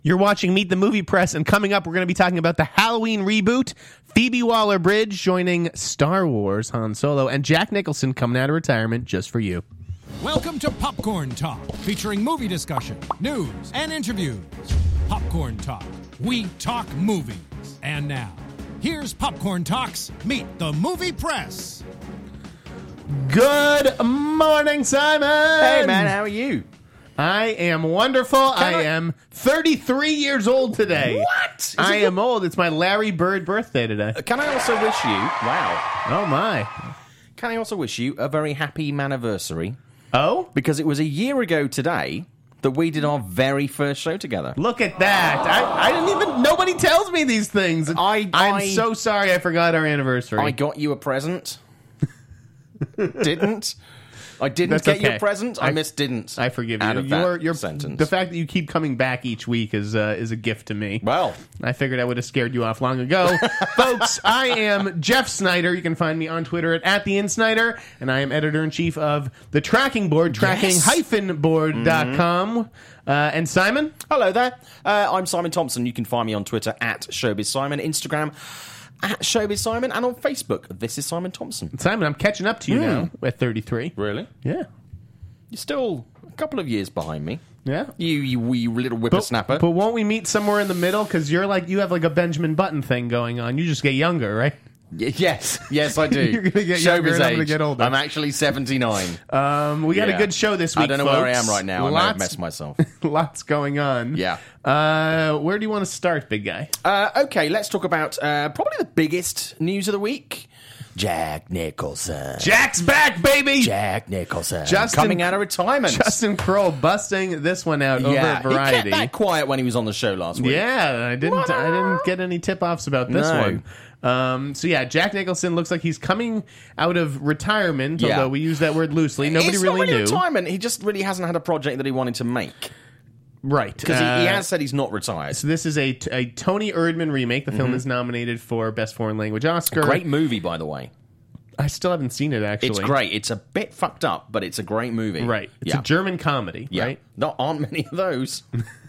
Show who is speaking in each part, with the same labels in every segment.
Speaker 1: You're watching Meet the Movie Press, and coming up, we're going to be talking about the Halloween reboot, Phoebe Waller-Bridge joining Star Wars Han Solo, and Jack Nicholson coming out of retirement just for you.
Speaker 2: Welcome to Popcorn Talk, featuring movie discussion, news, and interviews. Popcorn Talk, we talk movies. And now, here's Popcorn Talk's Meet the Movie Press.
Speaker 1: Good morning, Simon!
Speaker 3: Hey, man, how are you?
Speaker 1: I am wonderful. I am 33 years old today.
Speaker 3: What?
Speaker 1: I am old. It's my Larry Bird birthday today.
Speaker 3: Can I also wish you... Wow.
Speaker 1: Oh, my.
Speaker 3: Can I also wish you a very happy maniversary?
Speaker 1: Oh?
Speaker 3: Because it was a year ago today that we did our very first show together.
Speaker 1: Look at that. I didn't even... Nobody tells me these things. I'm so sorry I forgot our anniversary.
Speaker 3: I got you a present. Didn't. I didn't
Speaker 1: That's
Speaker 3: get
Speaker 1: okay.
Speaker 3: you a present. I missed didn't.
Speaker 1: I forgive
Speaker 3: out
Speaker 1: you.
Speaker 3: Of that
Speaker 1: Your
Speaker 3: sentence.
Speaker 1: The fact that you keep coming back each week is a gift to me.
Speaker 3: Well,
Speaker 1: I figured I would have scared you off long ago. Folks, I am Jeff Snyder. You can find me on Twitter at @TheInSnyder, and I am editor-in-chief of the Tracking Board, tracking-board.com. And Simon?
Speaker 3: hello there. I'm Simon Thompson. You can find me on Twitter at ShowbizSimon, Instagram at ShowbizSimon, and on Facebook, This is Simon Thompson.
Speaker 1: Simon, I'm catching up to you now at 33.
Speaker 3: Really?
Speaker 1: Yeah.
Speaker 3: You're still a couple of years behind me.
Speaker 1: Yeah.
Speaker 3: You little whippersnapper.
Speaker 1: But won't we meet somewhere in the middle? Because you have like a Benjamin Button thing going on. You just get younger, right?
Speaker 3: Yes, I do.
Speaker 1: You're gonna get younger and I'm gonna
Speaker 3: age.
Speaker 1: get older.
Speaker 3: I'm actually 79.
Speaker 1: We got a good show this week,
Speaker 3: I don't know
Speaker 1: folks.
Speaker 3: where I am right now. I might have messed myself.
Speaker 1: Lots going on.
Speaker 3: Yeah.
Speaker 1: Where do you want to start, big guy?
Speaker 3: Okay, let's talk about probably the biggest news of the week. Jack Nicholson.
Speaker 1: Jack's back, baby!
Speaker 3: Jack Nicholson.
Speaker 1: Justin-
Speaker 3: coming out of retirement.
Speaker 1: Justin Kroll busting this one out over at
Speaker 3: He
Speaker 1: Variety.
Speaker 3: kept that quiet when he was on the show last week.
Speaker 1: Yeah, I didn't get any tip-offs about this
Speaker 3: No.
Speaker 1: one. So yeah, Jack Nicholson looks like he's coming out of retirement,
Speaker 3: Yeah.
Speaker 1: although we use that word loosely. Nobody
Speaker 3: It's
Speaker 1: really
Speaker 3: not really
Speaker 1: knew.
Speaker 3: retirement. He just really hasn't had a project that he wanted to make.
Speaker 1: Right.
Speaker 3: Because he has said he's not retired.
Speaker 1: So this is a Tony Erdmann remake. The film is nominated for Best Foreign Language Oscar.
Speaker 3: Great movie, by the way.
Speaker 1: I still haven't seen it, actually.
Speaker 3: It's great. It's a bit fucked up, but it's a great movie.
Speaker 1: Right. It's a German comedy, right?
Speaker 3: There aren't many of those.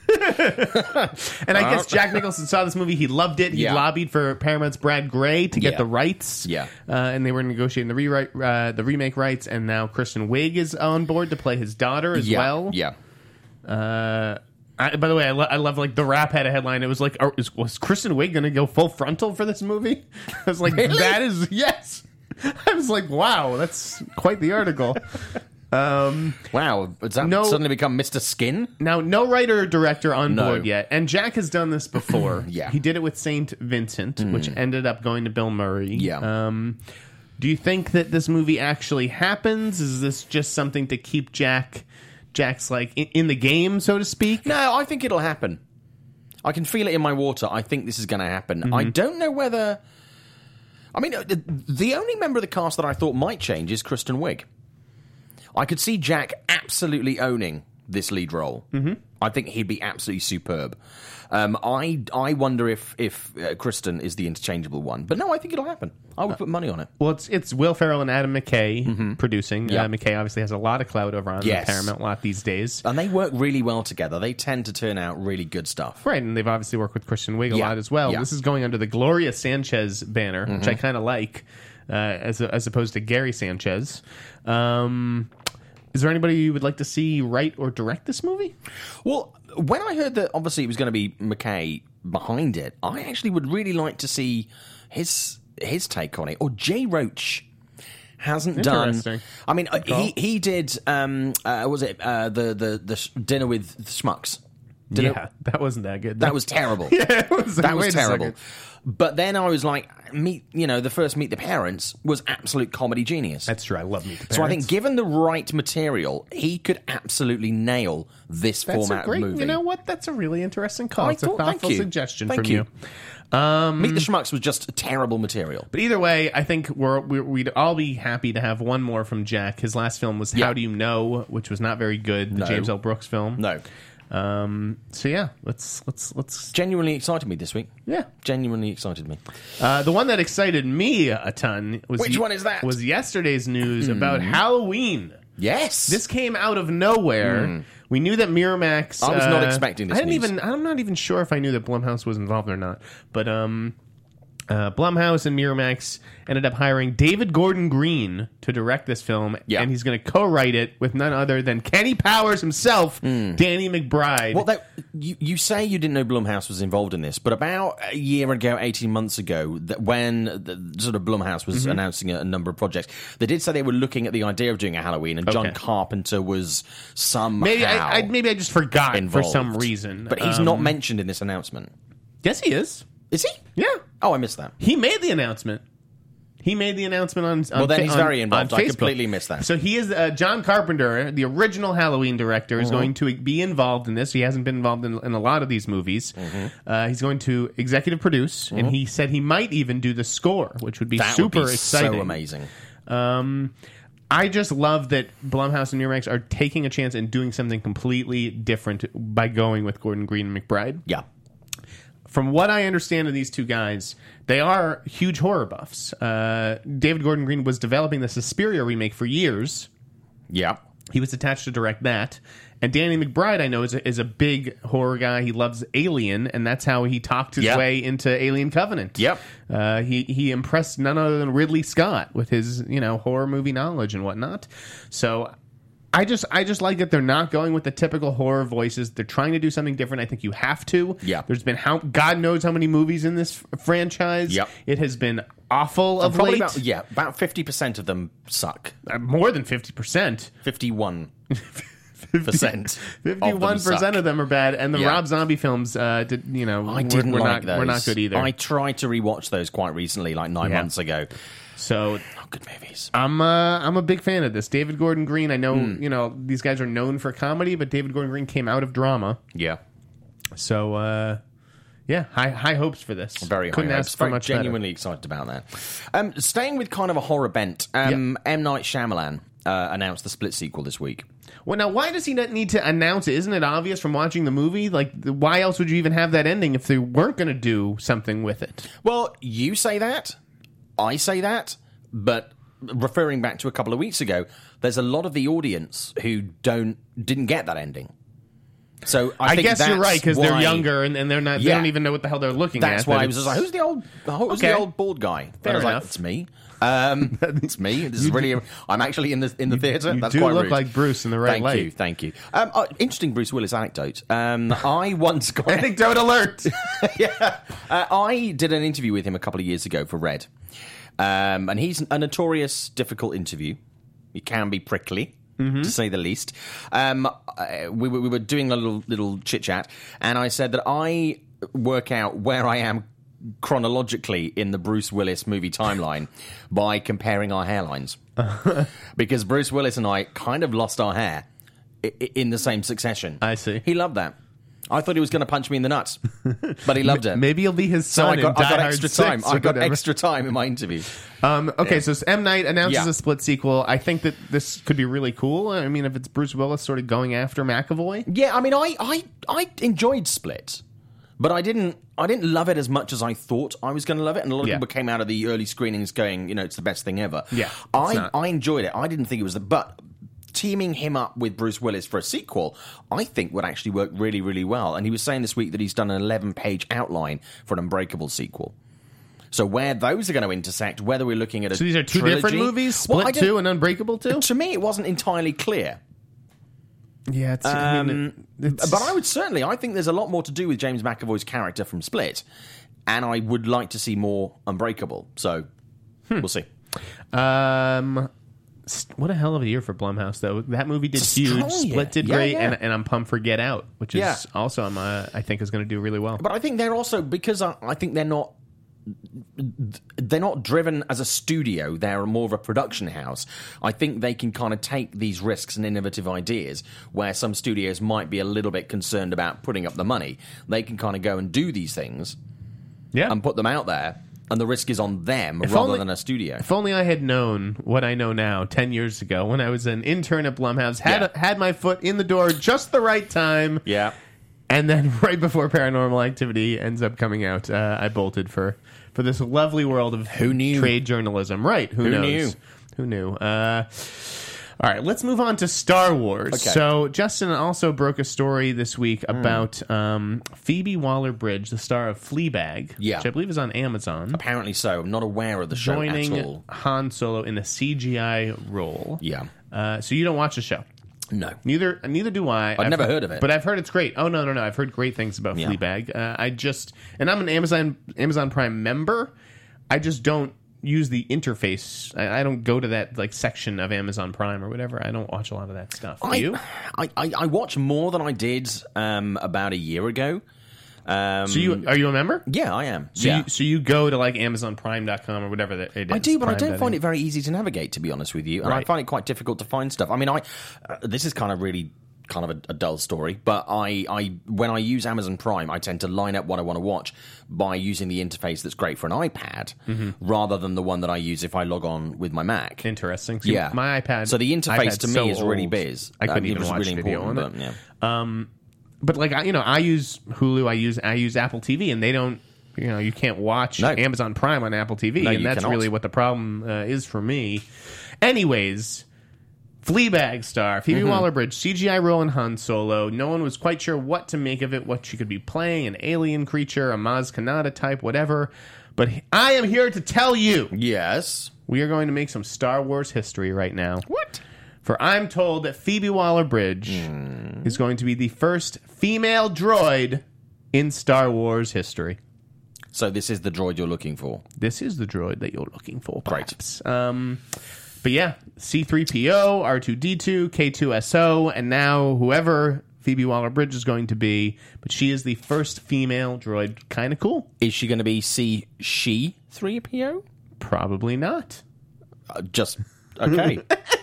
Speaker 1: And I guess Jack Nicholson saw this movie. He loved it. He lobbied for Paramount's Brad Gray to get the rights.
Speaker 3: Yeah.
Speaker 1: And they were negotiating the remake rights, and now Kristen Wiig is on board to play his daughter as well.
Speaker 3: Yeah.
Speaker 1: By the way, I love like the Rap had a headline. It was like, was Kristen Wiig going to go full frontal for this movie? I was like,
Speaker 3: Really?
Speaker 1: that is, yes. I was like, wow, that's quite the article.
Speaker 3: Wow. Has that suddenly become Mr. Skin?
Speaker 1: Now, no writer or director on
Speaker 3: No.
Speaker 1: board yet. And Jack has done this before.
Speaker 3: Yeah.
Speaker 1: He did it with St. Vincent, which ended up going to Bill Murray.
Speaker 3: Yeah.
Speaker 1: Do you think that this movie actually happens? Is this just something to keep Jack's like in the game, so to speak?
Speaker 3: No, I think it'll happen. I can feel it in my water. I think this is going to happen. I don't know whether... I mean, the only member of the cast that I thought might change is Kristen Wiig. I could see Jack absolutely owning this lead role. Mm-hmm. I think he'd be absolutely superb. I wonder if Kristen is the interchangeable one. But no, I think it'll happen. I would put money on it.
Speaker 1: Well, it's Will Ferrell and Adam McKay producing.
Speaker 3: Yeah.
Speaker 1: McKay obviously has a lot of clout over on the Paramount lot these days.
Speaker 3: And they work really well together. They tend to turn out really good stuff.
Speaker 1: Right, and they've obviously worked with Kristen Wiig a lot as well.
Speaker 3: Yeah.
Speaker 1: This is going under the Gloria Sanchez banner, which I kind of like, as opposed to Gary Sanchez. Is there anybody you would like to see write or direct this movie?
Speaker 3: Well, when I heard that obviously it was going to be McKay behind it, I actually would really like to see his take on it. Or Jay Roach hasn't done. I mean, he did. Was it the dinner with the Schmucks?
Speaker 1: Yeah, that wasn't that good.
Speaker 3: That was terrible.
Speaker 1: That was
Speaker 3: terrible. But then I was like, the first Meet the Parents was absolute comedy genius.
Speaker 1: That's true. I love Meet the Parents.
Speaker 3: So I think given the right material, he could absolutely nail this format of movie.
Speaker 1: You know what? That's a really interesting call. It's a thoughtful suggestion from you.
Speaker 3: Meet the Schmucks was just terrible material.
Speaker 1: But either way, I think we'd all be happy to have one more from Jack. His last film was How Do You Know, which was not very good. The James L. Brooks film.
Speaker 3: No.
Speaker 1: So yeah, let's
Speaker 3: genuinely excited me this week.
Speaker 1: Yeah,
Speaker 3: genuinely excited me.
Speaker 1: The one that excited me a ton was
Speaker 3: which one is that?
Speaker 1: Was yesterday's news about Halloween.
Speaker 3: Yes,
Speaker 1: this came out of nowhere We knew that Miramax.
Speaker 3: I was not expecting this news.
Speaker 1: I'm not even sure if I knew that Blumhouse was involved or not. But Blumhouse and Miramax ended up hiring David Gordon Green to direct this film, and he's going to co-write it with none other than Kenny Powers himself, Danny McBride.
Speaker 3: Well, you say you didn't know Blumhouse was involved in this, but about a year ago, 18 months ago, when the sort of Blumhouse was announcing a number of projects, they did say they were looking at the idea of doing a Halloween, and John Carpenter was somehow
Speaker 1: maybe I just forgot
Speaker 3: involved.
Speaker 1: for some reason.
Speaker 3: But he's not mentioned in this announcement.
Speaker 1: Yes, he is.
Speaker 3: Is he?
Speaker 1: Yeah.
Speaker 3: Oh, I missed that.
Speaker 1: He made the announcement. On
Speaker 3: well, then he's very involved. I
Speaker 1: Facebook.
Speaker 3: completely missed that.
Speaker 1: So he is John Carpenter, the original Halloween director, is going to be involved in this. He hasn't been involved in a lot of these movies. He's going to executive produce, and he said he might even do the score, which would be super exciting.
Speaker 3: So amazing.
Speaker 1: I just love that Blumhouse and Miramax are taking a chance and doing something completely different by going with Gordon Green and McBride.
Speaker 3: Yeah.
Speaker 1: From what I understand of these two guys, they are huge horror buffs. David Gordon Green was developing the Suspiria remake for years.
Speaker 3: Yeah.
Speaker 1: He was attached to direct that. And Danny McBride, I know, is a big horror guy. He loves Alien, and that's how he talked his way into Alien Covenant.
Speaker 3: Yep.
Speaker 1: He impressed none other than Ridley Scott with his horror movie knowledge and whatnot. So I just like that they're not going with the typical horror voices. They're trying to do something different. I think you have to.
Speaker 3: Yeah.
Speaker 1: There's been God knows how many movies in this franchise.
Speaker 3: Yep.
Speaker 1: It has been awful of late.
Speaker 3: About 50% of them suck.
Speaker 1: More than 50%.
Speaker 3: 51%.
Speaker 1: 51% of them are bad, and the Rob Zombie films
Speaker 3: I didn't like those.
Speaker 1: We're not good either.
Speaker 3: I tried to rewatch those quite recently, like 9 months ago.
Speaker 1: So
Speaker 3: not good movies.
Speaker 1: I'm a big fan of this. David Gordon Green. I know these guys are known for comedy, but David Gordon Green came out of drama.
Speaker 3: Yeah.
Speaker 1: So high hopes for this.
Speaker 3: Very
Speaker 1: Couldn't
Speaker 3: high
Speaker 1: ask
Speaker 3: hopes.
Speaker 1: for much
Speaker 3: Genuinely excited about that. Staying with kind of a horror bent, M. Night Shyamalan announced the Split sequel this week.
Speaker 1: Well, now, why does he not need to announce it? Isn't it obvious from watching the movie? Like, why else would you even have that ending if they weren't going to do something with it?
Speaker 3: Well, you say that, I say that, but referring back to a couple of weeks ago, there's a lot of the audience who didn't get that ending. So I think
Speaker 1: guess you're right, because they're younger and they're not. They don't even know what the hell they're looking at.
Speaker 3: That's why I was just like, "Who's the old bald guy?"
Speaker 1: Fair enough.
Speaker 3: Like, it's me. It's me. This is really. I'm actually in the theatre. That's
Speaker 1: do
Speaker 3: quite
Speaker 1: look
Speaker 3: rude.
Speaker 1: like Bruce in the right light.
Speaker 3: Thank you. Interesting Bruce Willis anecdote. I once got
Speaker 1: anecdote alert.
Speaker 3: I did an interview with him a couple of years ago for Red, and he's a notorious difficult interview. He can be prickly. To say the least. We were doing a little chit-chat, and I said that I work out where I am chronologically in the Bruce Willis movie timeline by comparing our hairlines. Because Bruce Willis and I kind of lost our hair in the same succession.
Speaker 1: I see.
Speaker 3: He loved that. I thought he was going to punch me in the nuts, but he loved it.
Speaker 1: Maybe he'll be his son.
Speaker 3: So I got extra time. I got
Speaker 1: whatever.
Speaker 3: extra time in my interview.
Speaker 1: Okay, so M. Night announces a Split sequel. I think that this could be really cool. I mean, if it's Bruce Willis sort of going after McAvoy.
Speaker 3: Yeah, I mean, I enjoyed Split, but I didn't love it as much as I thought I was going to love it. And a lot of people came out of the early screenings going, it's the best thing ever.
Speaker 1: Yeah,
Speaker 3: I enjoyed it. I didn't think it was but teaming him up with Bruce Willis for a sequel, I think would actually work really, really well. And he was saying this week that he's done an 11-page outline for an Unbreakable sequel. So where those are going to intersect, whether we're looking at
Speaker 1: So these are two different movies? Split 2 and Unbreakable 2?
Speaker 3: To me, it wasn't entirely clear.
Speaker 1: Yeah,
Speaker 3: but I would certainly, I think there's a lot more to do with James McAvoy's character from Split, and I would like to see more Unbreakable. So, we'll see.
Speaker 1: What a hell of a year for Blumhouse, though. That movie did huge. Split did great, and I'm pumped for Get Out, which is also, I think, is going to do really well.
Speaker 3: But I think they're also, because I think they're not driven as a studio, they're more of a production house. I think they can kind of take these risks and innovative ideas where some studios might be a little bit concerned about putting up the money. They can kind of go and do these things and put them out there. And the risk is on them rather than a studio.
Speaker 1: If only I had known what I know now 10 years ago when I was an intern at Blumhouse, had my foot in the door just the right time.
Speaker 3: Yeah.
Speaker 1: And then right before Paranormal Activity ends up coming out, I bolted for this lovely world of
Speaker 3: Who knew?
Speaker 1: Trade journalism. Right. Who knows?
Speaker 3: Knew?
Speaker 1: Who knew? All right, let's move on to Star Wars.
Speaker 3: Okay.
Speaker 1: So Justin also broke a story this week about Phoebe Waller-Bridge, the star of Fleabag,
Speaker 3: Yeah.
Speaker 1: which I believe is on Amazon,
Speaker 3: Apparently so. I'm not aware of the show at
Speaker 1: joining
Speaker 3: all.
Speaker 1: Han Solo in a CGI role.
Speaker 3: Yeah.
Speaker 1: So you don't watch the show.
Speaker 3: No.
Speaker 1: Neither do I.
Speaker 3: I've never heard of it.
Speaker 1: But I've heard it's great. Oh, no. I've heard great things about
Speaker 3: Yeah.
Speaker 1: Fleabag. And I'm an Amazon Prime member. I just don't use the interface. I don't go to that like section of Amazon Prime or whatever. I don't watch a lot of that stuff. Do you?
Speaker 3: I watch more than I did about a year ago.
Speaker 1: So are you a member?
Speaker 3: Yeah, I am.
Speaker 1: So you go to like AmazonPrime.com or whatever that it is.
Speaker 3: I do, but I don't
Speaker 1: Prime
Speaker 3: find it very easy to navigate, to be honest with you. And I
Speaker 1: Right.
Speaker 3: find it quite difficult to find stuff. I mean, this is kind of a dull story, but when I use Amazon Prime, I tend to line up what I want to watch by using the interface that's great for an iPad, rather than the one that I use if I log on with my Mac.
Speaker 1: Interesting. See,
Speaker 3: Yeah,
Speaker 1: my iPad.
Speaker 3: So the interface
Speaker 1: iPad's
Speaker 3: to me
Speaker 1: so
Speaker 3: is really
Speaker 1: old,
Speaker 3: biz.
Speaker 1: I couldn't
Speaker 3: It
Speaker 1: even
Speaker 3: was
Speaker 1: watch
Speaker 3: really
Speaker 1: video on
Speaker 3: important,
Speaker 1: it.
Speaker 3: but, yeah.
Speaker 1: But like I use Hulu, I use Apple TV, and they don't. You can't watch
Speaker 3: No.
Speaker 1: Amazon Prime on Apple TV,
Speaker 3: No,
Speaker 1: and
Speaker 3: you
Speaker 1: that's
Speaker 3: cannot.
Speaker 1: really what the problem is for me. Anyways, Fleabag star Phoebe Waller-Bridge, CGI role in Han Solo. No one was quite sure what to make of it, what she could be playing, an alien creature, a Maz Kanata type, whatever. But I am here to tell you,
Speaker 3: Yes.
Speaker 1: we are going to make some Star Wars history right now.
Speaker 3: What?
Speaker 1: For I'm told that Phoebe Waller-Bridge is going to be the first female droid in Star Wars history.
Speaker 3: So this is the droid you're looking for.
Speaker 1: This is the droid that you're looking for, perhaps. But yeah, C-3PO, R2-D2, K-2SO, and now whoever Phoebe Waller-Bridge is going to be. But she is the first female droid. Kind of cool.
Speaker 3: Is she going to be she 3PO?
Speaker 1: Probably not.
Speaker 3: Just okay.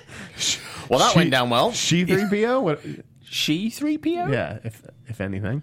Speaker 3: Well, that went down well.
Speaker 1: She 3PO? What?
Speaker 3: She 3PO?
Speaker 1: Yeah, if anything.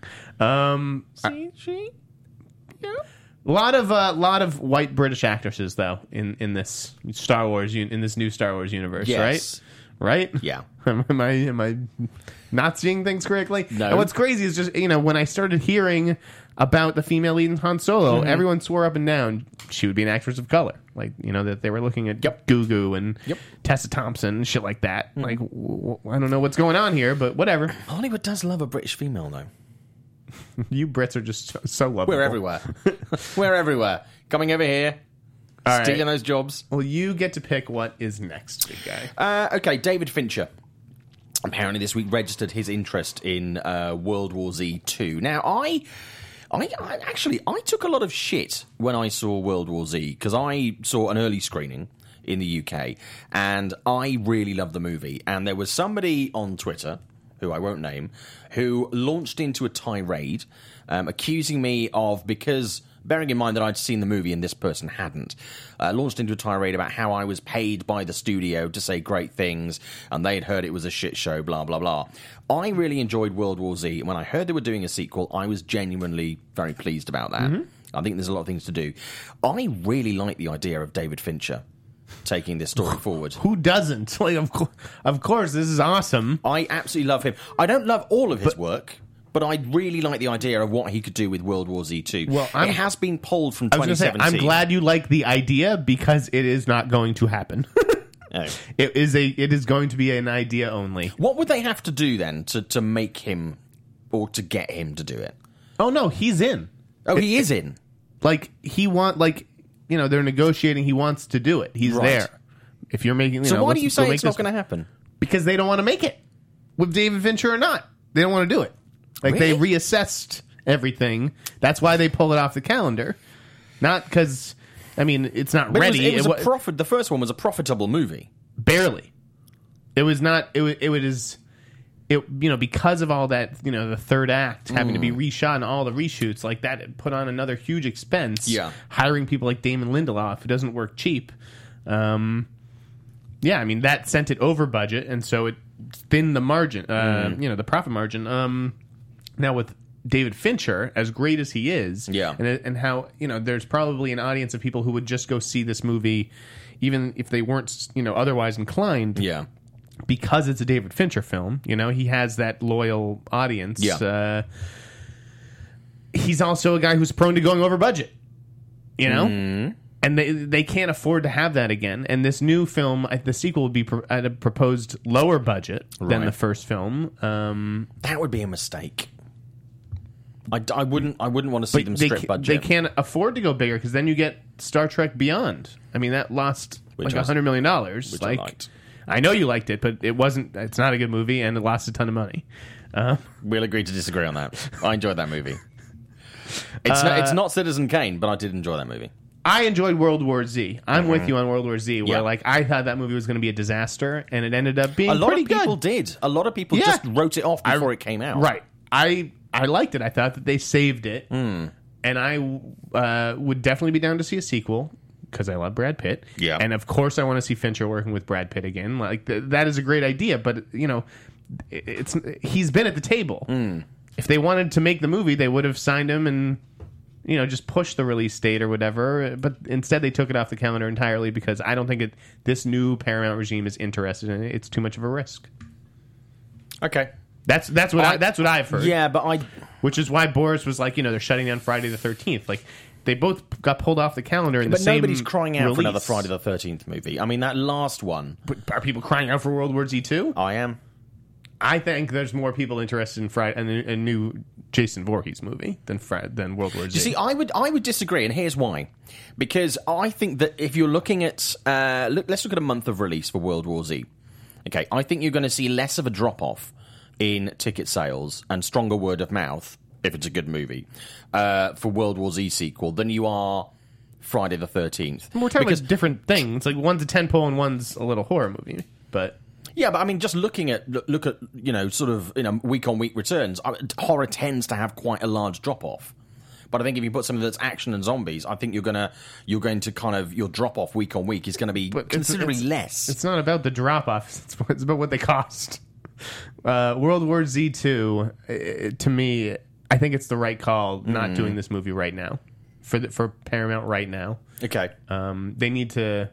Speaker 3: She? Yeah.
Speaker 1: A lot of white British actresses though in this Star Wars in this new Star Wars universe,
Speaker 3: Yes.
Speaker 1: right?
Speaker 3: Yeah.
Speaker 1: Am I not seeing things correctly?
Speaker 3: No.
Speaker 1: And what's crazy is just when I started hearing about the female lead in Han Solo, everyone swore up and down she would be an actress of color. Like that they were looking at Gugu and Tessa Thompson and shit like that. Like I don't know what's going on here, but whatever.
Speaker 3: Hollywood does love a British female, though.
Speaker 1: You Brits are just so lovable.
Speaker 3: We're everywhere. We're everywhere. Coming over here,
Speaker 1: All
Speaker 3: stealing
Speaker 1: right.
Speaker 3: those jobs.
Speaker 1: Well, you get to pick what is next, big guy.
Speaker 3: Okay, David Fincher. Apparently this week registered his interest in World War Z 2. Now, I took a lot of shit when I saw World War Z, because I saw an early screening in the UK, and I really loved the movie. And there was somebody on Twitter, who I won't name, who launched into a tirade accusing me of, because bearing in mind that I'd seen the movie and this person hadn't, launched into a tirade about how I was paid by the studio to say great things and they'd heard it was a shit show, blah, blah, blah. I really enjoyed World War Z. When I heard they were doing a sequel, I was genuinely very pleased about that. I think there's a lot of things to do. I really like the idea of David Fincher taking this story forward.
Speaker 1: Who doesn't? Like, of course, this is awesome.
Speaker 3: I absolutely love him. I don't love all of his work, but I really like the idea of what he could do with World War Z 2.
Speaker 1: Well,
Speaker 3: it has been pulled from
Speaker 1: I was going to say,
Speaker 3: 2017.
Speaker 1: I'm glad you like the idea because it is not going to happen.
Speaker 3: Oh.
Speaker 1: It is going to be an idea only.
Speaker 3: What would they have to do then to make him, or to get him to do it?
Speaker 1: Oh no, he's in.
Speaker 3: Oh, he is in.
Speaker 1: Like they're negotiating. He wants to do it. He's
Speaker 3: Right.
Speaker 1: there. If you're making,
Speaker 3: So why do you say
Speaker 1: make
Speaker 3: it's not
Speaker 1: this-
Speaker 3: going to happen?
Speaker 1: Because they don't want to make it with David Fincher or not. They don't want to do it. Like they
Speaker 3: Really?
Speaker 1: reassessed everything. That's why they pulled it off the calendar. Not because it's not
Speaker 3: But
Speaker 1: ready.
Speaker 3: It was a profit. The first one was a profitable movie.
Speaker 1: Barely. It was not. Because of all that. The third act having to be reshot and all the reshoots like that, it put on another huge expense.
Speaker 3: Yeah.
Speaker 1: Hiring people like Damon Lindelof, who doesn't work cheap. That sent it over budget, and so it thinned the margin. The profit margin. Now with David Fincher, as great as he is, and how there's probably an audience of people who would just go see this movie, even if they weren't otherwise inclined.
Speaker 3: Yeah.
Speaker 1: Because it's a David Fincher film, he has that loyal audience.
Speaker 3: Yeah.
Speaker 1: He's also a guy who's prone to going over budget, and And they can't afford to have that again. And this new film, the sequel, would be at a proposed lower budget than the first film.
Speaker 3: That would be a mistake. I wouldn't want to see them strip budget.
Speaker 1: They can't afford to go bigger because then you get Star Trek Beyond. I mean, that lost $100 million.
Speaker 3: Which I liked.
Speaker 1: I know you liked it, but it's not a good movie, and it lost a ton of money.
Speaker 3: We'll agree to disagree on that. I enjoyed that movie. It's not Citizen Kane, but I did enjoy that movie.
Speaker 1: I enjoyed World War Z. I'm with you on World War Z, where I thought that movie was going to be a disaster, and it ended up being pretty good.
Speaker 3: A lot of people did. A lot of people just wrote it off before it came out.
Speaker 1: Right. I liked it. I thought that they saved it, and I would definitely be down to see a sequel because I love Brad Pitt.
Speaker 3: Yeah,
Speaker 1: and of course I want to see Fincher working with Brad Pitt again. Like that is a great idea, but he's been at the table. If they wanted to make the movie, they would have signed him and just push the release date or whatever. But instead, they took it off the calendar entirely because I don't think this new Paramount regime is interested in it. It's too much of a risk.
Speaker 3: Okay.
Speaker 1: That's what I've heard.
Speaker 3: Yeah, but
Speaker 1: which is why Boris was like, they're shutting down Friday the 13th. Like they both got pulled off the calendar in the same.
Speaker 3: But nobody's crying out
Speaker 1: release.
Speaker 3: for another Friday the 13th movie. I mean, that last one.
Speaker 1: But are people crying out for World War Z 2?
Speaker 3: I am.
Speaker 1: I think there's more people interested in a new Jason Voorhees movie than World War Z.
Speaker 3: You see, I would disagree, and here's why. Because I think that if you're looking at let's look at a month of release for World War Z. Okay, I think you're going to see less of a drop off in ticket sales and stronger word of mouth, if it's a good movie, for World War Z sequel than you are Friday the 13th.
Speaker 1: We're talking about different things. Like one's a tentpole and one's a little horror movie. But
Speaker 3: yeah, but I mean, just look at sort of week on week returns. Horror tends to have quite a large drop off. But I think if you put something that's action and zombies, I think you're going to kind of your drop off week on week is going to be considerably less.
Speaker 1: It's not about the drop off. It's about what they cost. World War Z 2, to me, I think it's the right call not doing this movie right now for Paramount right now.
Speaker 3: Okay,
Speaker 1: they need to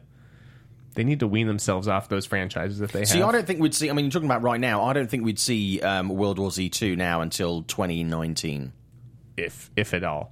Speaker 1: wean themselves off those franchises that they have.
Speaker 3: See, I don't think we'd see. I mean, you're talking about right now. I don't think we'd see World War Z 2 now until 2019,
Speaker 1: if at all.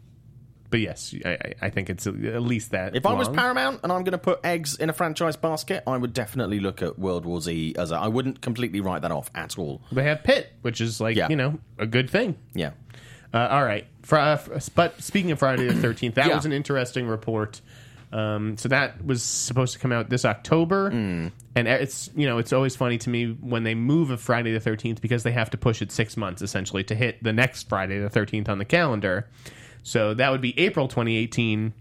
Speaker 1: But yes, I think it's at least that.
Speaker 3: If I was Paramount and I'm going to put eggs in a franchise basket, I would definitely look at World War Z as I wouldn't completely write that off at all.
Speaker 1: They have Pitt, which is a good thing.
Speaker 3: Yeah.
Speaker 1: All right. But speaking of Friday the 13th, that was an interesting report. So that was supposed to come out this October, and it's always funny to me when they move a Friday the 13th because they have to push it 6 months essentially to hit the next Friday the 13th on the calendar. So that would be April 2018.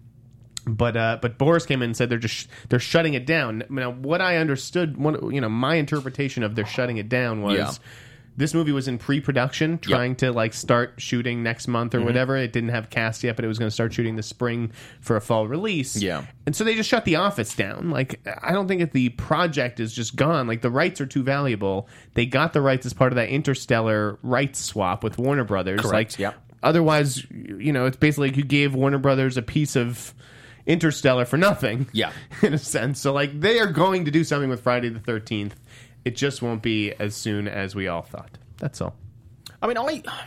Speaker 1: But Boris came in and said they're shutting it down. Now, what I understood, my interpretation of they're shutting it down was. This movie was in pre-production, trying to start shooting next month or whatever. It didn't have cast yet, but it was going to start shooting this spring for a fall release.
Speaker 3: Yeah,
Speaker 1: and so they just shut the office down. I don't think that the project is just gone. The rights are too valuable. They got the rights as part of that Interstellar rights swap with Warner Brothers.
Speaker 3: Correct.
Speaker 1: Otherwise, it's basically you gave Warner Brothers a piece of Interstellar for nothing.
Speaker 3: Yeah,
Speaker 1: in a sense. So they are going to do something with Friday the 13th. It just won't be as soon as we all thought. That's all.
Speaker 3: I mean,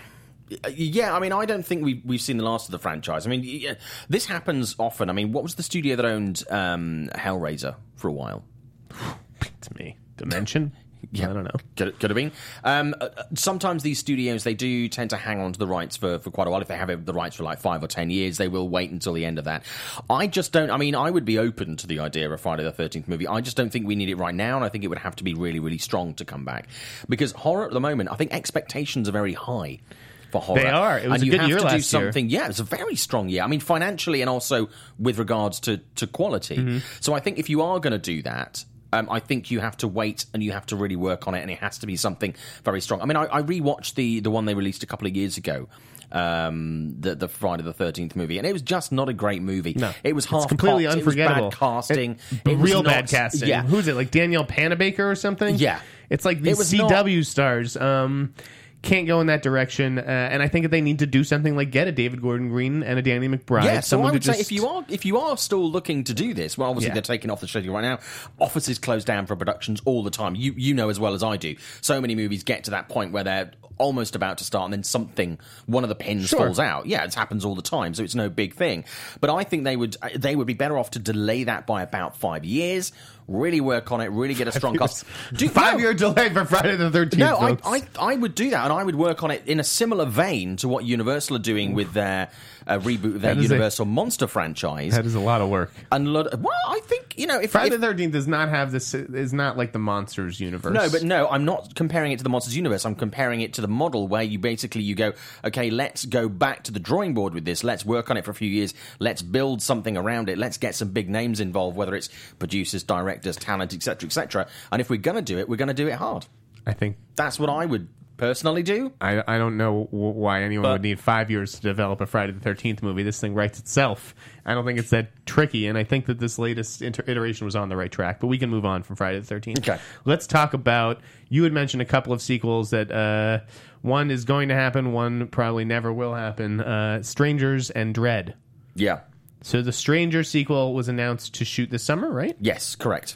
Speaker 3: I don't think we've seen the last of the franchise. I mean, this happens often. I mean, what was the studio that owned Hellraiser for a while?
Speaker 1: To me, Dimension?
Speaker 3: Yeah,
Speaker 1: I don't know.
Speaker 3: Could have been. Sometimes these studios, they do tend to hang on to the rights for quite a while. If they have the rights for 5 or 10 years, they will wait until the end of that. I just don't. I mean, I would be open to the idea of a Friday the 13th movie. I just don't think we need it right now, and I think it would have to be really, really strong to come back. Because horror at the moment, I think expectations are very high for horror.
Speaker 1: They are. It was a good year last year.
Speaker 3: Yeah, it was a very strong year. I mean, financially and also with regards to quality. Mm-hmm. So I think if you are going to do that, I think you have to wait and you have to really work on it, and it has to be something very strong. I mean, I rewatched the one they released a couple of years ago, the Friday the 13th movie, and it was just not a great movie. No, it was half
Speaker 1: completely unforgettable.
Speaker 3: It was bad casting.
Speaker 1: Real bad casting. Yeah. Who's it? Danielle Panabaker or something?
Speaker 3: Yeah.
Speaker 1: It's these CW stars. can't go in that direction, and I think that they need to do something like get a David Gordon Green and a Danny McBride.
Speaker 3: Yeah, so I would say if you are still looking to do this, well, obviously they're taking off the schedule right now. Offices close down for productions all the time. You know as well as I do. So many movies get to that point where they're almost about to start, and then one of the pins falls out. Yeah, it happens all the time, so it's no big thing. But I think they would be better off to delay that by about 5 years. Really work on it. Really get a strong cast.
Speaker 1: 5-year delay for Friday the 13th.
Speaker 3: No, I would do that, and I would work on it in a similar vein to what Universal are doing with their reboot of their Universal Monster franchise.
Speaker 1: That is a lot of work.
Speaker 3: And I think if
Speaker 1: Friday the 13th does not have this. Is not like the Monsters universe.
Speaker 3: No, I'm not comparing it to the Monsters universe. I'm comparing it to the model where you go, okay, let's go back to the drawing board with this. Let's work on it for a few years. Let's build something around it. Let's get some big names involved, whether it's producers, directors, talent, etc., etc. And if we're going to do it, we're going to do it hard.
Speaker 1: I think
Speaker 3: that's what I would personally do.
Speaker 1: I don't know why anyone would need 5 years to develop a Friday the 13th movie. This thing writes itself. I don't think it's that tricky, and I think that this latest iteration was on the right track. But we can move on from Friday the 13th.
Speaker 3: Okay.
Speaker 1: Let's talk about, you had mentioned a couple of sequels that one is going to happen, one probably never will happen. Strangers and Dread.
Speaker 3: Yeah.
Speaker 1: So the Stranger sequel was announced to shoot this summer, right?
Speaker 3: Yes, correct.